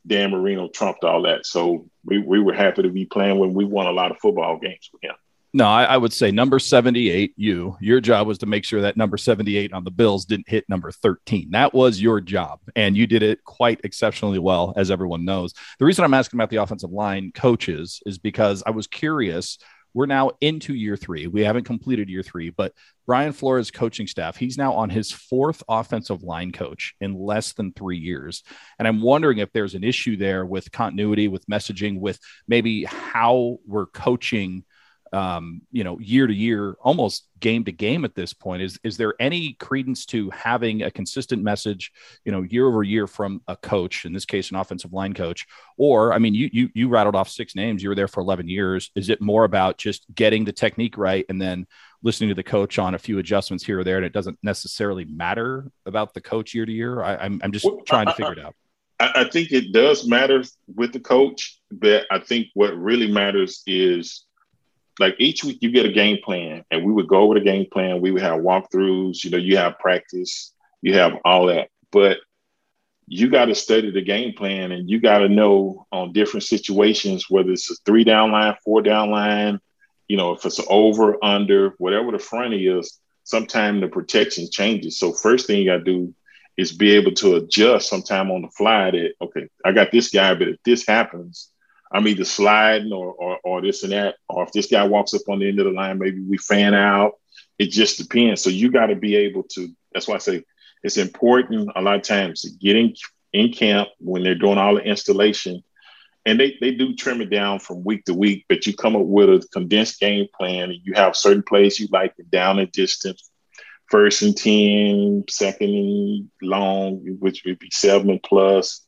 Dan Marino trumped all that. So we were happy to be playing when we won a lot of football games with him. No, I would say number 78, your job was to make sure that number 78 on the Bills didn't hit number 13. That was your job, and you did it quite exceptionally well, as everyone knows. The reason I'm asking about the offensive line coaches is because I was curious. We're now into year 3. We haven't completed year 3, but Brian Flores' coaching staff, he's now on his 4th offensive line coach in less than 3 years. And I'm wondering if there's an issue there with continuity, with messaging, with maybe how we're coaching year to year, almost game to game at this point. Is there any credence to having a consistent message, year over year from a coach, in this case, an offensive line coach? Or, I mean, you rattled off 6 names. You were there for 11 years. Is it more about just getting the technique right and then listening to the coach on a few adjustments here or there, and it doesn't necessarily matter about the coach year to year? I'm just trying to figure it out. I think it does matter with the coach, but I think what really matters is, like, each week you get a game plan, and we would go over the game plan. We would have walkthroughs, you have practice, you have all that, but you got to study the game plan, and you got to know on different situations, whether it's a 3-down line, 4-down line, if it's over, under, whatever the front is, sometimes the protection changes. So first thing you got to do is be able to adjust sometime on the fly that, okay, I got this guy, but if this happens, I'm either sliding or this and that, or if this guy walks up on the end of the line, maybe we fan out. It just depends. So you got to be able to, that's why I say it's important a lot of times to get in camp when they're doing all the installation. And they do trim it down from week to week, but you come up with a condensed game plan, and you have certain plays you like, down and distance, 1st and 10, 2nd and long, which would be 7 and plus,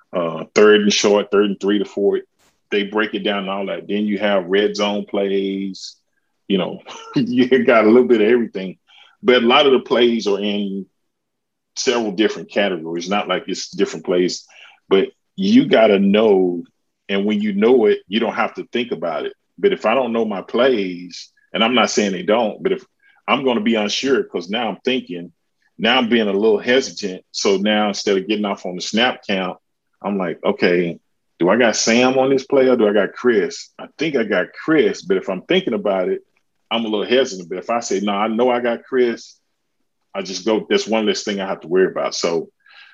3rd and short, 3rd and 3 to 4. They break it down and all that. Then you have red zone plays, you got a little bit of everything. But a lot of the plays are in several different categories, not like it's different plays, but you got to know. And when you know it, you don't have to think about it. But if I don't know my plays, and I'm not saying they don't, but if I'm going to be unsure, because now I'm thinking, now I'm being a little hesitant. So now instead of getting off on the snap count, I'm like, okay, do I got Sam on this play or do I got Chris? I think I got Chris, but if I'm thinking about it, I'm a little hesitant. But if I say, no, I know I got Chris, I just go, that's one less thing I have to worry about. So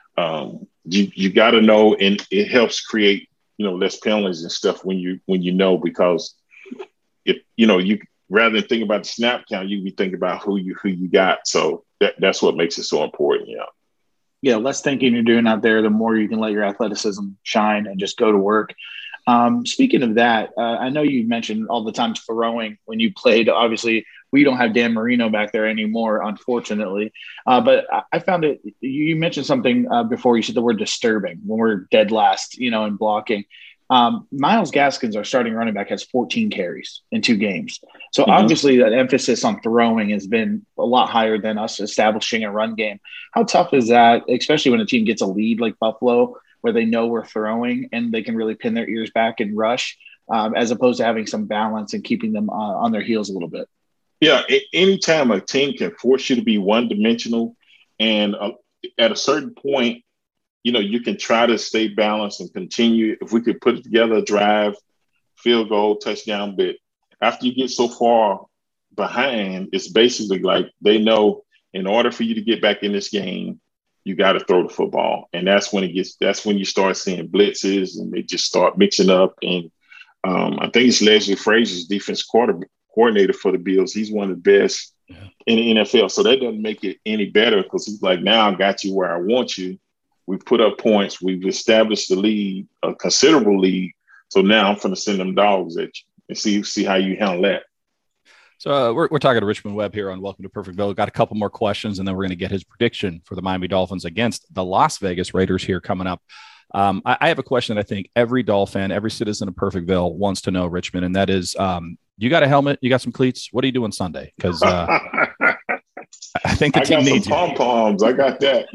you got to know, and it helps create, less penalties and stuff when you know, because if, you rather than think about the snap count, you be thinking about who you got. So that's what makes it so important. Yeah. Yeah, less thinking you're doing out there, the more you can let your athleticism shine and just go to work. Speaking of that, I know you mentioned all the time throwing when you played. Obviously, we don't have Dan Marino back there anymore, unfortunately. But I found it, you mentioned something before. You said the word disturbing when we're dead last, in blocking. Myles Gaskins, our starting running back, has 14 carries in 2 games. So obviously that emphasis on throwing has been a lot higher than us establishing a run game. How tough is that, especially when a team gets a lead like Buffalo, where they know we're throwing and they can really pin their ears back and rush, as opposed to having some balance and keeping them on their heels a little bit? Yeah, anytime a team can force you to be one-dimensional, and at a certain point, you can try to stay balanced and continue. If we could put together a drive, field goal, touchdown, but after you get so far behind, it's basically like they know in order for you to get back in this game, you got to throw the football. And that's when you start seeing blitzes and they just start mixing up. And I think it's Leslie Frazier's defense coordinator for the Bills. He's one of the best in the NFL. So that doesn't make it any better, because he's like, now I got you where I want you. We've put up points. We've established the lead, a considerable lead. So now I'm going to send them dogs at you and see how you handle that. So we're talking to Richmond Webb here on Welcome to Perfectville. Got a couple more questions, and then we're going to get his prediction for the Miami Dolphins against the Las Vegas Raiders here coming up. I have a question that I think every Dolphin, every citizen of Perfectville wants to know, Richmond, and that is, you got a helmet? You got some cleats? What are you doing Sunday? Because I think the team needs you. Pom-poms. I got that,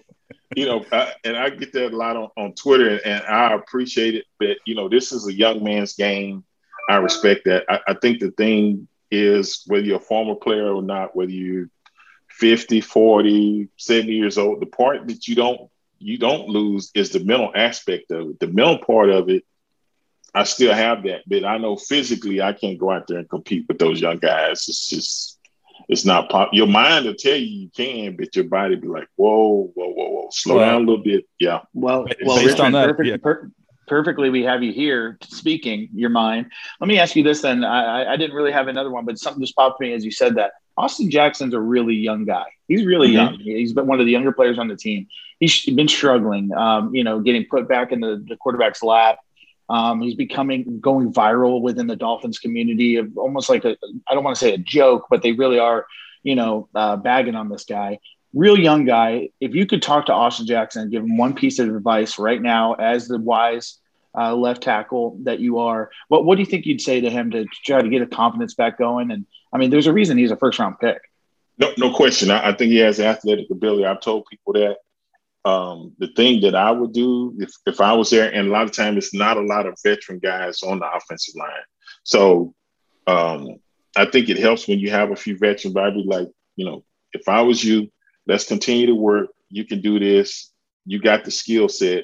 and I get that a lot on Twitter, and I appreciate it. But, this is a young man's game. I respect that. I think the thing is, whether you're a former player or not, whether you're 50, 40, 70 years old, the part that you don't you don't lose is the mental aspect of it. The mental part of it, I still have that, but I know physically I can't go out there and compete with those young guys. It's just, it's not your mind will tell you can, but your body be like, whoa, slow down a little bit. Yeah. Well, based on Richmond, that, perfectly, we have you here speaking your mind. Let me ask you this then. I didn't really have another one, but something just popped to me as you said that. Austin Jackson's a really young guy. He's really young. He's been one of the younger players on the team. He's been struggling, getting put back in the quarterback's lap. He's going viral within the Dolphins community of almost like I don't want to say a joke, but they really are, bagging on this guy. Real young guy. If you could talk to Austin Jackson and give him one piece of advice right now as the wise left tackle that you are, what do you think you'd say to him to try to get his confidence back going? And I mean, there's a reason he's a first-round pick. No question. I think he has athletic ability. I've told people that. The thing that I would do if I was there, and a lot of times it's not a lot of veteran guys on the offensive line. So I think it helps when you have a few veterans, but I'd be like, if I was you, let's continue to work. You can do this. You got the skill set.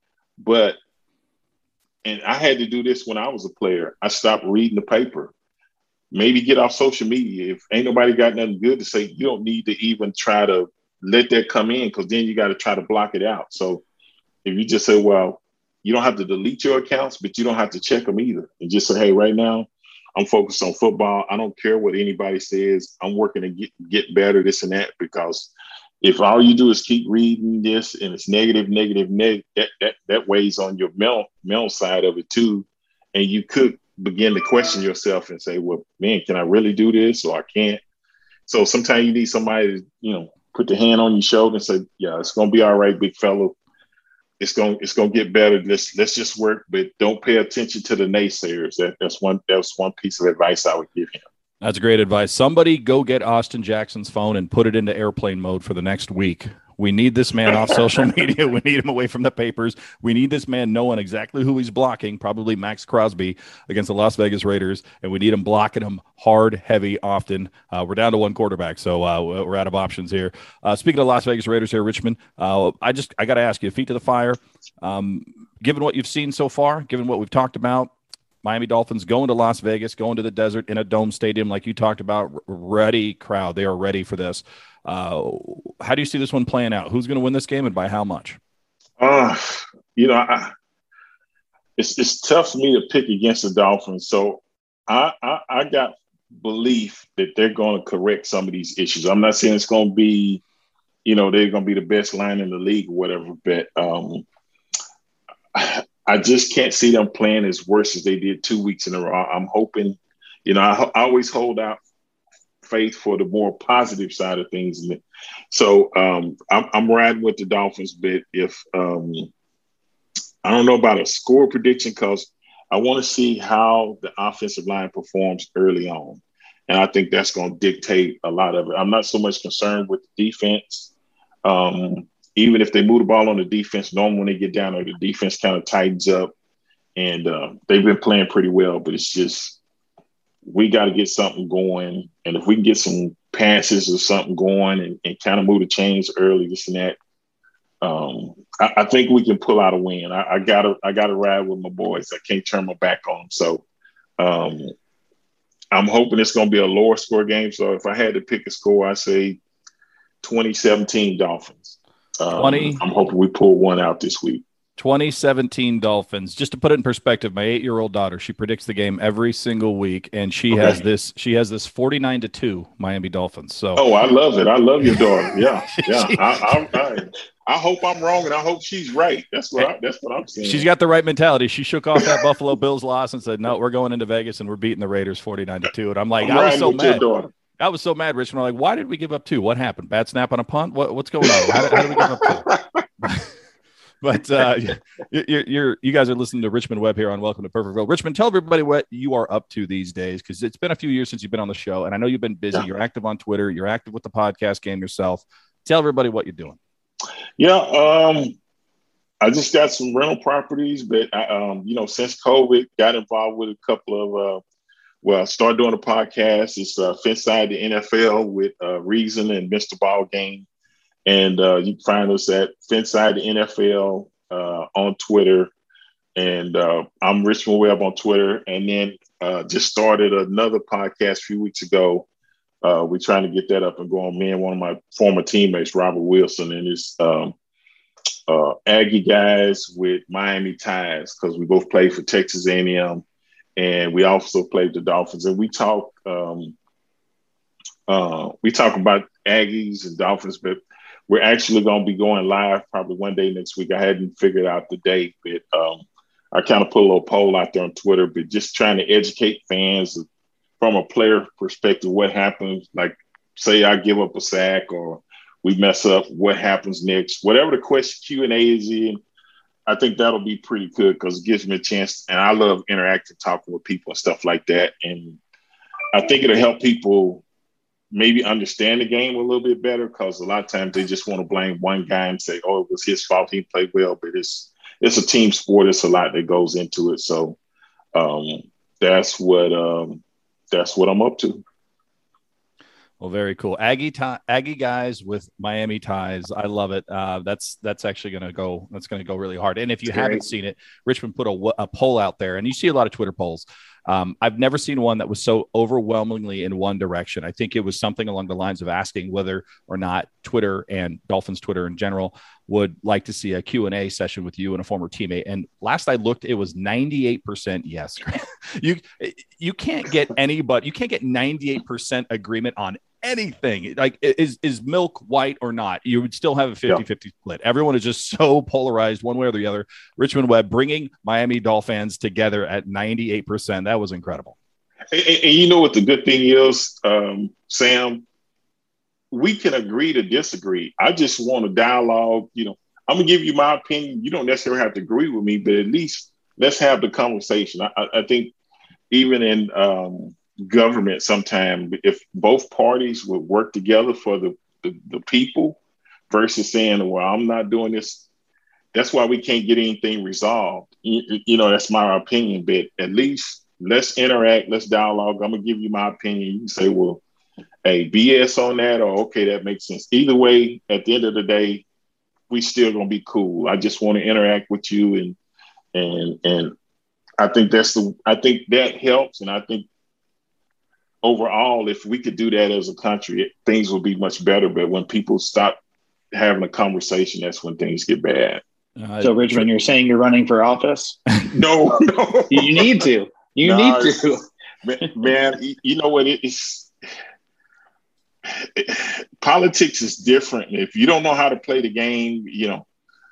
And I had to do this when I was a player. I stopped reading the paper. Maybe get off social media. If ain't nobody got nothing good to say, you don't need to even try to let that come in, because then you got to try to block it out. So if you just say, well, you don't have to delete your accounts, but you don't have to check them either. And just say, hey, right now I'm focused on football. I don't care what anybody says. I'm working to get better, this and that, because if all you do is keep reading this and it's negative, that weighs on your mental side of it too. And you could begin to question yourself and say, well, man, can I really do this or I can't? So sometimes you need somebody to, put the hand on your shoulder and say, yeah, it's going to be all right, big fellow. It's going to get better. Let's just work, but don't pay attention to the naysayers. That's one piece of advice I would give him. That's great advice. Somebody go get Austin Jackson's phone and put it into airplane mode for the next week. We need this man off social media. We need him away from the papers. We need this man knowing exactly who he's blocking, probably Max Crosby against the Las Vegas Raiders, and we need him blocking him hard, heavy, often. We're down to one quarterback, so we're out of options here. Speaking of Las Vegas Raiders here, Richmond, I got to ask you, feet to the fire. Given what you've seen so far, given what we've talked about, Miami Dolphins going to Las Vegas, going to the desert in a dome stadium like you talked about, ready crowd. They are ready for this. How do you see this one playing out? Who's going to win this game and by how much? It's tough for me to pick against the Dolphins. So I got belief that they're going to correct some of these issues. I'm not saying it's going to be, they're going to be the best line in the league or whatever, but I just can't see them playing as worse as they did 2 weeks in a row. I'm hoping, I always hold out faith for the more positive side of things. So I'm riding with the Dolphins, but if I don't know about a score prediction, because I want to see how the offensive line performs early on. And I think that's going to dictate a lot of it. I'm not so much concerned with the defense. Even if they move the ball on the defense, normally when they get down there, the defense kind of tightens up. And they've been playing pretty well, but it's just, we got to get something going. And if we can get some passes or something going and kind of move the chains early, this and that, I think we can pull out a win. I gotta ride with my boys. I can't turn my back on them. So I'm hoping it's going to be a lower score game. So if I had to pick a score, I say 2017 Dolphins. I'm hoping we pull one out this week. 2017 Dolphins. Just to put it in perspective, my 8-year-old daughter, she predicts the game every single week, and she has this 49-2 Miami Dolphins. So I love it. I love your daughter. Yeah. I hope I'm wrong, and I hope she's right. That's what I'm saying. She's got the right mentality. She shook off that Buffalo Bills loss and said, "No, we're going into Vegas and we're beating the Raiders 49-2." And I'm like, I was so mad. I was so mad, Richmond. I'm like, why did we give up 2? What happened? Bad snap on a punt? What's going on? How did we give up 2? But you guys are listening to Richmond Webb here on Welcome to Perfectville. Richmond, tell everybody what you are up to these days, because it's been a few years since you've been on the show, and I know you've been busy. Yeah. You're active on Twitter. You're active with the podcast game yourself. Tell everybody what you're doing. Yeah, I just got some rental properties, but since COVID, got involved with a couple of started doing a podcast. It's Finside the NFL with Reason and Mr. Ball Game. And you can find us at Finside NFL on Twitter. And I'm Richmond Webb on Twitter. And then just started another podcast a few weeks ago. We're trying to get that up and going. Me and one of my former teammates, Robert Wilson, and his Aggie guys with Miami ties, because we both played for Texas A&M, and we also played the Dolphins. And we talk about Aggies and Dolphins, but we're actually going to be going live probably one day next week. I hadn't figured out the date, but I kind of put a little poll out there on Twitter, but just trying to educate fans from a player perspective, what happens, like say I give up a sack or we mess up, what happens next, whatever the question Q&A is in. I think that'll be pretty good because it gives me a chance. And I love interacting, talking with people and stuff like that. And I think it'll help people maybe understand the game a little bit better, because a lot of times they just want to blame one guy and say, oh, it was his fault, he played well, but it's a team sport. It's a lot that goes into it. So that's what I'm up to. Well, very cool. Aggie guys with Miami ties. I love it. That's actually going to go. That's going to go really hard. And if you haven't seen it, Richmond put a poll out there, and you see a lot of Twitter polls. I've never seen one that was so overwhelmingly in one direction. I think it was something along the lines of asking whether or not Twitter and Dolphins Twitter in general would like to see a Q&A session with you and a former teammate. And last I looked, it was 98% yes. You can't get anybody. You can't get 98% agreement on anything. Like, is milk white or not? You would still have a 50-50 split. Everyone is just so polarized one way or the other. Richmond Webb bringing Miami Dolphins together at 98%. That was incredible. And you know what the good thing is, Sam? We can agree to disagree. I just want a dialogue. You know, I'm gonna give you my opinion. You don't necessarily have to agree with me, but at least let's have the conversation. I think even in government, sometimes if both parties would work together for the people versus saying, well, I'm not doing this. That's why we can't get anything resolved. You know, that's my opinion, but at least let's interact, let's dialogue. I'm gonna give you my opinion. You can say, well, hey, BS on that, or okay, that makes sense. Either way, at the end of the day, we still gonna be cool. I just want to interact with you, and I think that helps. And I think overall, if we could do that as a country, things will be much better. But when people stop having a conversation, that's when things get bad. So, Richmond, you're saying you're running for office? No. You need to. You need to. Man, you know what? Politics is different. If you don't know how to play the game, you know,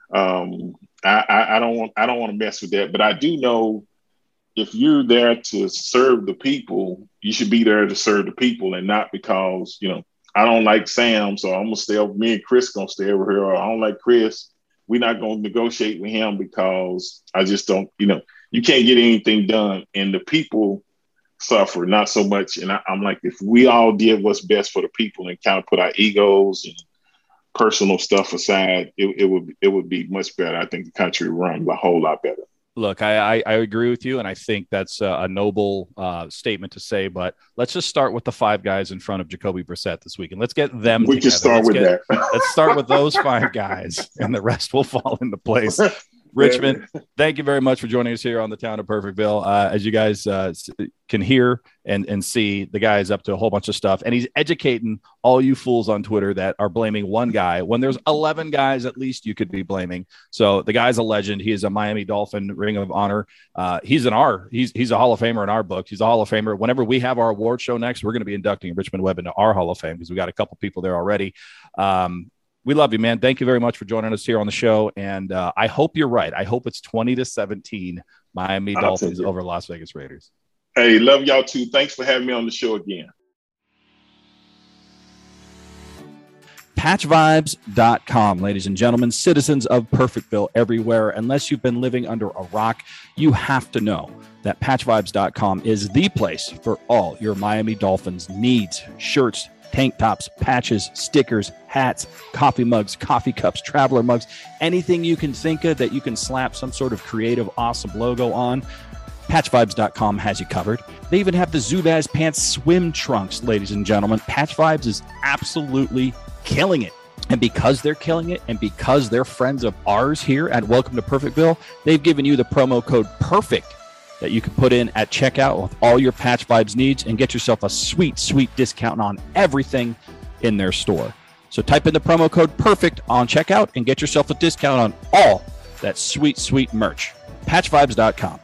I don't want to mess with that. But I do know if you're there to serve the people, you should be there to serve the people, and not because, you know, I don't like Sam, so I'm gonna stay over. Me and Chris gonna stay over here, or I don't like Chris, we're not gonna negotiate with him because I just don't. You know, you can't get anything done, and the people suffer not so much. And I'm like, if we all did what's best for the people and kind of put our egos and personal stuff aside, it would be much better. I think the country would run a whole lot better. Look, I agree with you, and I think that's a noble statement to say. But let's just start with the five guys in front of Jacoby Brissett this week, and let's get them. We can start with that. Let's start with those five guys, and the rest will fall into place. Richmond, thank you very much for joining us here on the Town of Perfectville. As you guys can hear and see, the guy is up to a whole bunch of stuff, and he's educating all you fools on Twitter that are blaming one guy when there's 11 guys at least you could be blaming. So the guy's a legend. He is a Miami Dolphin Ring of Honor. He's a Hall of Famer in our book. He's a Hall of Famer. Whenever we have our award show next, we're going to be inducting Richmond Webb into our Hall of Fame because we got a couple people there already. We love you, man. Thank you very much for joining us here on the show. And I hope you're right. I hope it's 20-17 Miami Dolphins over Las Vegas Raiders. Hey, love y'all too. Thanks for having me on the show again. Patchvibes.com, ladies and gentlemen, citizens of Perfectville everywhere. Unless you've been living under a rock, you have to know that Patchvibes.com is the place for all your Miami Dolphins needs. Shirts, tank tops, patches, stickers, hats, coffee mugs, coffee cups, traveler mugs, anything you can think of that you can slap some sort of creative, awesome logo on. Patchvibes.com has you covered. They even have the Zubaz Pants swim trunks, ladies and gentlemen. Patch Vibes is absolutely killing it. And because they're killing it, and because they're friends of ours here at Welcome to Perfectville, they've given you the promo code PERFECT that you can put in at checkout with all your Patch Vibes needs and get yourself a sweet, sweet discount on everything in their store. So type in the promo code PERFECT on checkout and get yourself a discount on all that sweet, sweet merch. Patchvibes.com.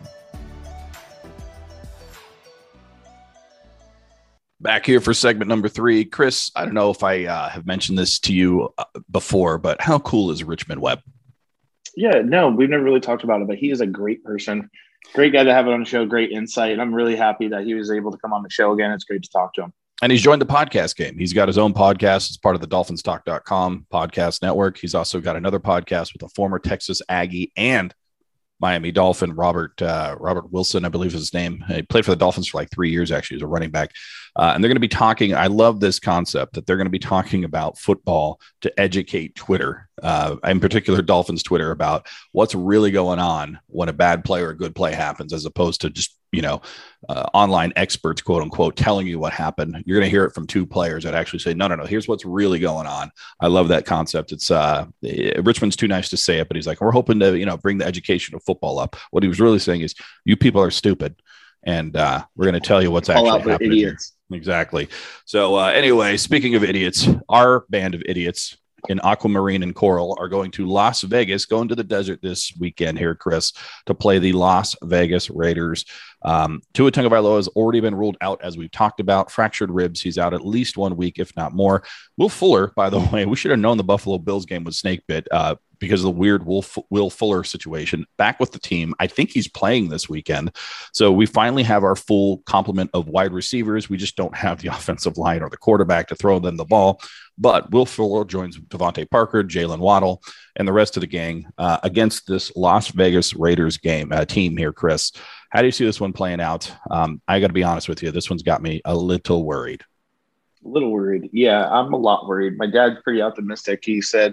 Back here for segment number 3. Chris, I don't know if I have mentioned this to you before, but how cool is Richmond Webb? Yeah, no, we've never really talked about it, but he is a great person. Great guy to have it on the show, great insight. I'm really happy that he was able to come on the show again. It's great to talk to him. And he's joined the podcast game. He's got his own podcast. It's part of the DolphinsTalk.com podcast network. He's also got another podcast with a former Texas Aggie and Miami Dolphin, Robert Wilson, I believe is his name. He played for the Dolphins for like 3 years, actually, as a running back. And they're going to be talking. I love this concept that they're going to be talking about football to educate Twitter, in particular Dolphins Twitter, about what's really going on when a bad play or a good play happens, as opposed to just, online experts, quote unquote, telling you what happened. You're going to hear it from two players that actually say, no, here's what's really going on. I love that concept. It's Richmond's too nice to say it, but he's like, we're hoping to, bring the education of football up. What he was really saying is, you people are stupid. And we're going to tell you what's actually happening. Idiots. Here. Exactly. So anyway, speaking of idiots, our band of idiots in Aquamarine and Coral are going to Las Vegas, going to the desert this weekend here, Chris, to play the Las Vegas Raiders. Tua Tagovailoa has already been ruled out, as we've talked about. Fractured ribs. He's out at least 1 week, if not more. Will Fuller, by the way, we should have known the Buffalo Bills game was snake bit because of the weird Will Fuller situation, back with the team. I think he's playing this weekend. So we finally have our full complement of wide receivers. We just don't have the offensive line or the quarterback to throw them the ball. But Will Fuller joins Devontae Parker, Jalen Waddle, and the rest of the gang against this Las Vegas Raiders team here, Chris. How do you see this one playing out? I got to be honest with you. This one's got me a little worried. A little worried. Yeah, I'm a lot worried. My dad's pretty optimistic. He said,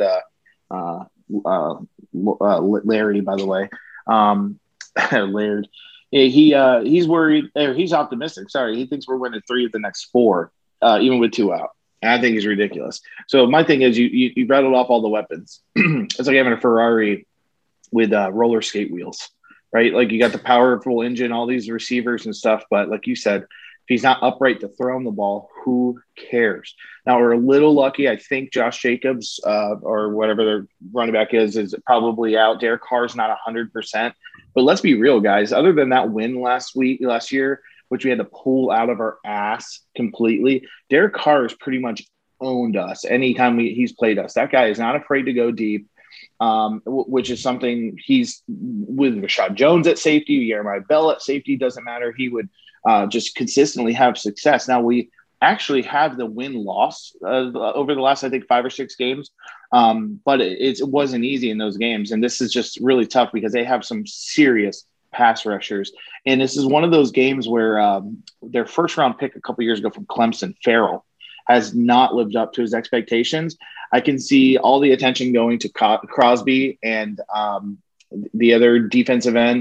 Larry, by the way, Laird. He's worried. He's optimistic. Sorry, he thinks we're winning 3 of the next 4, even with 2 out. And I think he's ridiculous. So my thing is, you rattled off all the weapons. It's like having a Ferrari with roller skate wheels, right? Like, you got the powerful engine, all these receivers and stuff, but like you said, if he's not upright to throw him the ball, who cares? Now, we're a little lucky. I think Josh Jacobs or whatever their running back is probably out. Derek Carr's not 100%. But let's be real, guys. Other than that win last year, which we had to pull out of our ass completely, Derek Carr has pretty much owned us anytime he's played us. That guy is not afraid to go deep, which is something he's with Rashad Jones at safety, Jeremiah Bell at safety, doesn't matter. He would just consistently have success. Now, we actually have the win-loss over the last, I think, 5 or 6 games, but it wasn't easy in those games. And this is just really tough because they have some serious pass rushers. And this is one of those games where their first-round pick a couple years ago from Clemson, Farrell, has not lived up to his expectations. I can see all the attention going to Crosby and the other defensive end,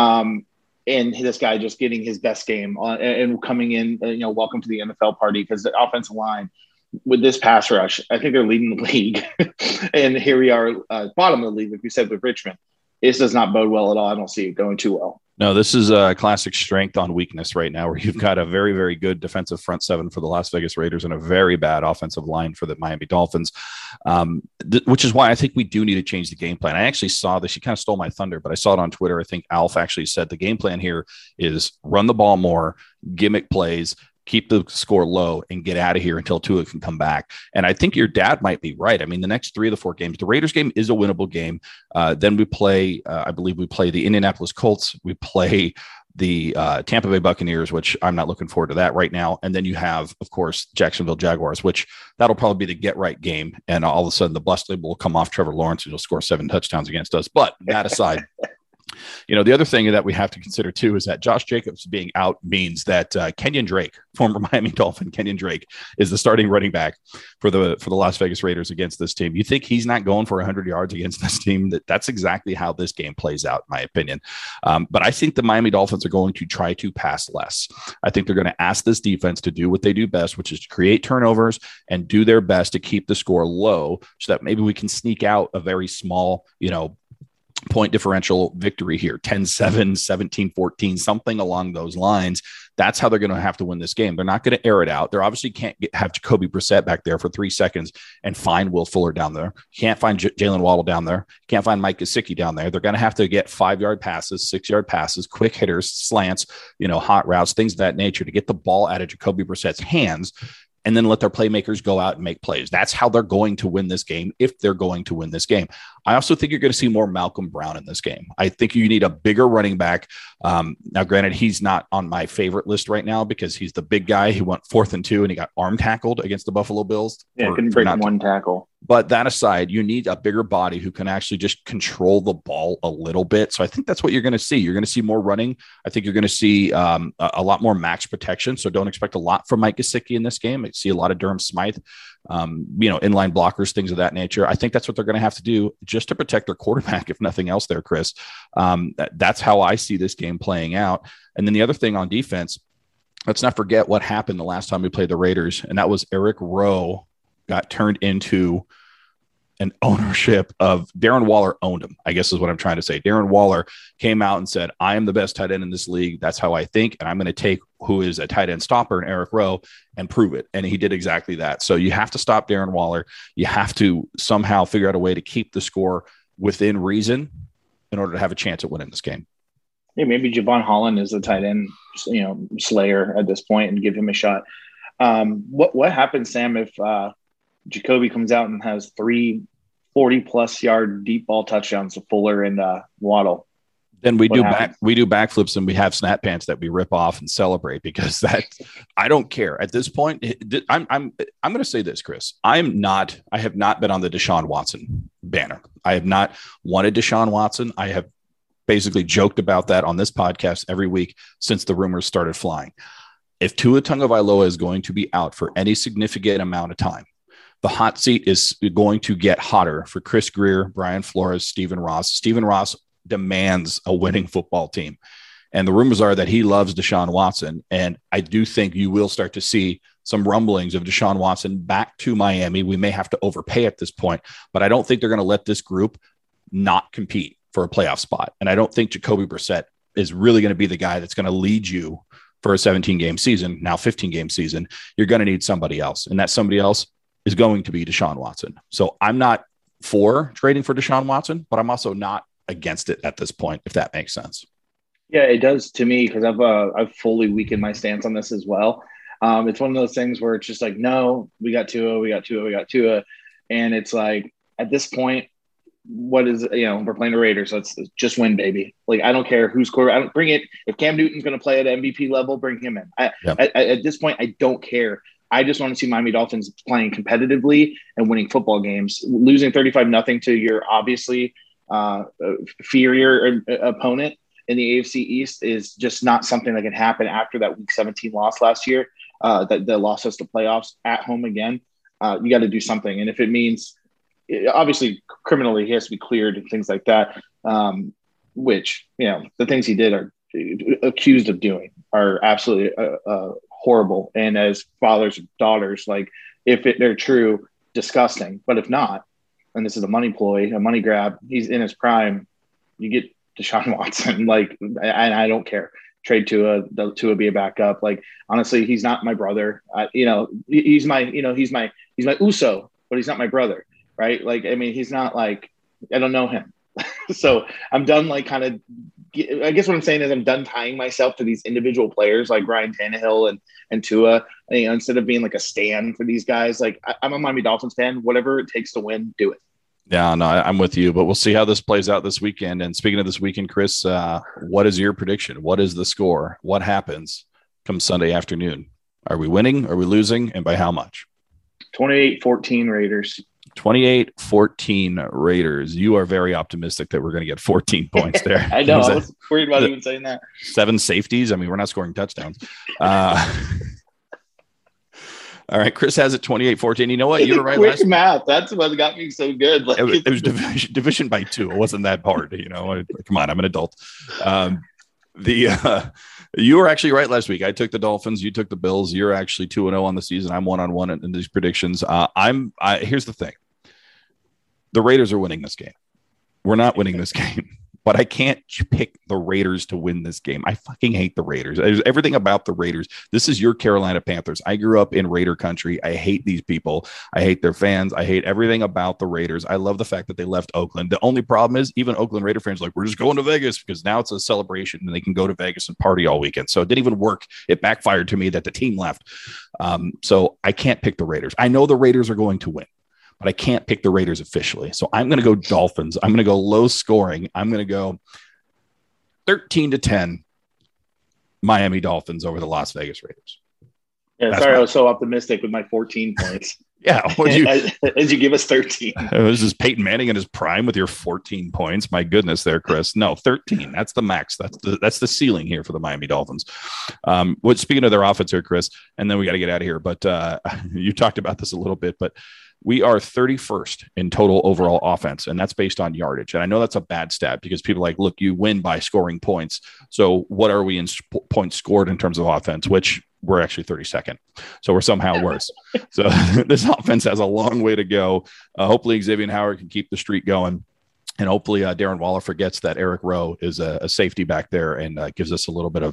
and this guy just getting his best game and coming in, welcome to the NFL party, because the offensive line with this pass rush, I think they're leading the league. And here we are, bottom of the league, like we said, with Richmond. This does not bode well at all. I don't see it going too well. No, this is a classic strength on weakness right now, where you've got a very, very good defensive front 7 for the Las Vegas Raiders and a very bad offensive line for the Miami Dolphins, which is why I think we do need to change the game plan. I actually saw this. You kind of stole my thunder, but I saw it on Twitter. I think Alf actually said the game plan here is run the ball more, gimmick plays, keep the score low, and get out of here until Tua can come back. And I think your dad might be right. I mean, the next 3 of the 4 games, the Raiders game is a winnable game. Then we play, I believe we play the Indianapolis Colts. We play the Tampa Bay Buccaneers, which I'm not looking forward to that right now. And then you have, of course, Jacksonville Jaguars, which that'll probably be the get right game. And all of a sudden the blessed label will come off Trevor Lawrence and he'll score 7 touchdowns against us. But that aside, The other thing that we have to consider too is that Josh Jacobs being out means that Kenyon Drake, former Miami Dolphin Kenyon Drake, is the starting running back for the Las Vegas Raiders against this team. You think he's not going for 100 yards against this team? That's exactly how this game plays out, in my opinion. But I think the Miami Dolphins are going to try to pass less. I think they're going to ask this defense to do what they do best, which is to create turnovers and do their best to keep the score low so that maybe we can sneak out a very small, point differential victory here, 10-7, 17-14, something along those lines. That's how they're going to have to win this game. They're not going to air it out. They obviously can't have Jacoby Brissett back there for 3 seconds and find Will Fuller down there. You can't find Jalen Waddle down there. You can't find Mike Gesicki down there. They're going to have to get 5-yard passes, 6-yard passes, quick hitters, slants, hot routes, things of that nature to get the ball out of Jacoby Brissett's hands, and then let their playmakers go out and make plays. That's how they're going to win this game, if they're going to win this game. I also think you're going to see more Malcolm Brown in this game. I think you need a bigger running back. Now, granted, he's not on my favorite list right now because he's the big guy. He went 4th and 2, and he got arm tackled against the Buffalo Bills. Yeah, couldn't break one tackle. But that aside, you need a bigger body who can actually just control the ball a little bit. So I think that's what you're going to see. You're going to see more running. I think you're going to see a lot more max protection. So don't expect a lot from Mike Gesicki in this game. I see a lot of Durham Smythe, inline blockers, things of that nature. I think that's what they're going to have to do just to protect their quarterback, if nothing else there, Chris. That's how I see this game playing out. And then the other thing on defense, let's not forget what happened the last time we played the Raiders, and that was Eric Rowe got turned into an ownership of Darren Waller owned him, I guess is what I'm trying to say. Darren Waller came out and said, I am the best tight end in this league. That's how I think. And I'm going to take who is a tight end stopper in Eric Rowe and prove it. And he did exactly that. So you have to stop Darren Waller. You have to somehow figure out a way to keep the score within reason in order to have a chance at winning this game. Yeah, maybe Javon Holland is the tight end, slayer at this point and give him a shot. What happens, Sam, if Jacoby comes out and has 3 40-plus yard deep ball touchdowns to Fuller and Waddle? Then we do backflips and we have snap pants that we rip off and celebrate, because I don't care at this point. I'm going to say this, Chris. I have not been on the Deshaun Watson banner. I have not wanted Deshaun Watson. I have basically joked about that on this podcast every week since the rumors started flying. If Tua Tagovailoa is going to be out for any significant amount of time, the hot seat is going to get hotter for Chris Greer, Brian Flores, Stephen Ross. Stephen Ross demands a winning football team. And the rumors are that he loves Deshaun Watson. And I do think you will start to see some rumblings of Deshaun Watson back to Miami. We may have to overpay at this point, but I don't think they're going to let this group not compete for a playoff spot. And I don't think Jacoby Brissett is really going to be the guy that's going to lead you for a 17-game season, now 15-game season. You're going to need somebody else. And that somebody else is going to be Deshaun Watson. So I'm not for trading for Deshaun Watson, but I'm also not against it at this point, if that makes sense. Yeah, it does to me, because I've fully weakened my stance on this as well. It's one of those things where it's just like, no, we got Tua. And it's like, at this point, what is, we're playing the Raiders. So it's just win, baby. Like, I don't care who's quarterback. I don't bring it. If Cam Newton's going to play at MVP level, bring him in. At this point, I don't care. I just want to see Miami Dolphins playing competitively and winning football games. Losing 35-0 to your obviously inferior opponent in the AFC East is just not something that can happen after that Week 17 loss last year. That lost us the playoffs at home again. You got to do something, and if it means, obviously, criminally he has to be cleared and things like that, which the things he did are accused of doing are absolutely horrible. And as fathers of daughters, like, if they're true, disgusting. But if not, and this is a money ploy, a money grab, he's in his prime, you get Deshaun Watson. Like, and I don't care. Trade Tua be a backup. Like, honestly, he's not my brother. He's my Uso, but he's not my brother, right? Like, I mean, he's not like, I don't know him. So I'm done, like, kind of, I guess what I'm saying is I'm done tying myself to these individual players like Ryan Tannehill and Tua. Instead of being like a stan for these guys, like, I'm a Miami Dolphins fan. Whatever it takes to win, do it. Yeah, no, I'm with you, but we'll see how this plays out this weekend. And speaking of this weekend, Chris, what is your prediction? What is the score? What happens come Sunday afternoon? Are we winning? Are we losing? And by how much? 28-14 Raiders. 28-14 Raiders. You are very optimistic that we're going to get 14 points there. I know. Worried about even saying that. 7 safeties. I mean, we're not scoring touchdowns. All right, Chris has it 28-14. You know what? You were right. Quick math. That's what got me so good. Like, it was division by 2. It wasn't that hard. You know, come on, I'm an adult. You were actually right last week. I took the Dolphins. You took the Bills. You're actually 2-0 on the season. I'm 1-1 in these predictions. Here's the thing. The Raiders are winning this game. We're not winning this game. But I can't pick the Raiders to win this game. I fucking hate the Raiders. There's everything about the Raiders. This is your Carolina Panthers. I grew up in Raider country. I hate these people. I hate their fans. I hate everything about the Raiders. I love the fact that they left Oakland. The only problem is even Oakland Raider fans are like, we're just going to Vegas because now it's a celebration and they can go to Vegas and party all weekend. So it didn't even work. It backfired to me that the team left. So I can't pick the Raiders. I know the Raiders are going to win, but I can't pick the Raiders officially. So I'm going to go Dolphins. I'm going to go low scoring. I'm going to go 13-10 Miami Dolphins over the Las Vegas Raiders. Yeah, sorry, I was so optimistic with my 14 points. Yeah. As you give us 13. It was just Peyton Manning in his prime with your 14 points. My goodness there, Chris. No, 13. That's the max. That's the ceiling here for the Miami Dolphins. Speaking of their offense here, Chris, and then we got to get out of here. But you talked about this a little bit, but we are 31st in total overall offense, and that's based on yardage. And I know that's a bad stat because people are like, look, you win by scoring points. So what are we in points scored in terms of offense, which we're actually 32nd. So we're somehow worse. So this offense has a long way to go. Hopefully Xavier Howard can keep the streak going. And hopefully Darren Waller forgets that Eric Rowe is a safety back there and gives us a little bit of,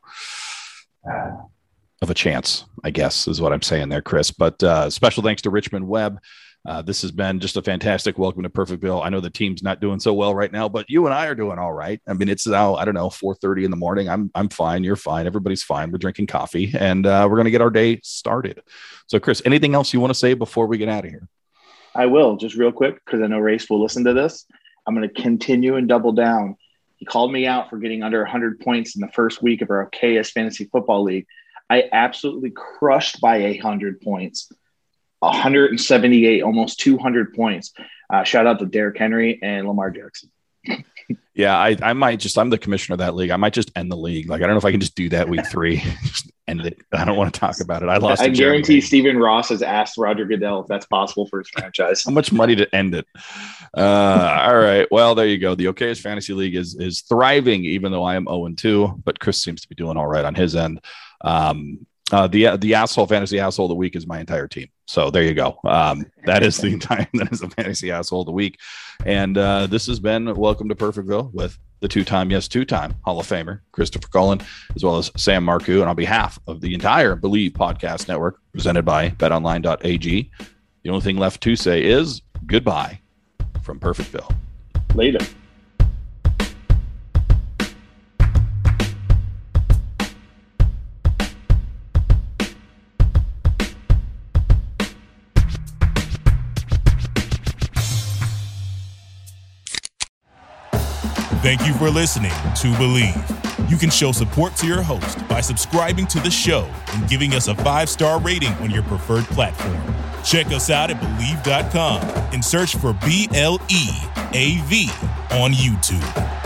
of a chance, I guess, is what I'm saying there, Chris. But special thanks to Richmond Webb. This has been just a fantastic welcome to Perfectville. I know the team's not doing so well right now, but you and I are doing all right. I mean, it's now, 4:30 in the morning. I'm fine. You're fine. Everybody's fine. We're drinking coffee, and we're going to get our day started. So, Chris, anything else you want to say before we get out of here? I will, just real quick, because I know Race will listen to this. I'm going to continue and double down. He called me out for getting under 100 points in the first week of our KS Fantasy Football League. I absolutely crushed by 100 points, 178, almost 200 points. Shout out to Derrick Henry and Lamar Jackson. Yeah, I might just, I'm the commissioner of that league. I might just end the league. Like, I don't know if I can just do that week 3, just end it. I don't want to talk about it. I guarantee Stephen Ross has asked Roger Goodell if that's possible for his franchise. How much money to end it? All right. Well, there you go. The OKS Fantasy League is thriving, even though I am 0-2, but Chris seems to be doing all right on his end. The asshole fantasy asshole of the week is my entire team. So there you go. That is the fantasy asshole of the week. And this has been Welcome to Perfectville with the two-time Hall of Famer, Christopher Cullen, as well as Sam Marcoux. And on behalf of the entire Believe Podcast Network, presented by betonline.ag, the only thing left to say is goodbye from Perfectville. Later. Thank you for listening to Believe. You can show support to your host by subscribing to the show and giving us a 5-star rating on your preferred platform. Check us out at Believe.com and search for BLEAV on YouTube.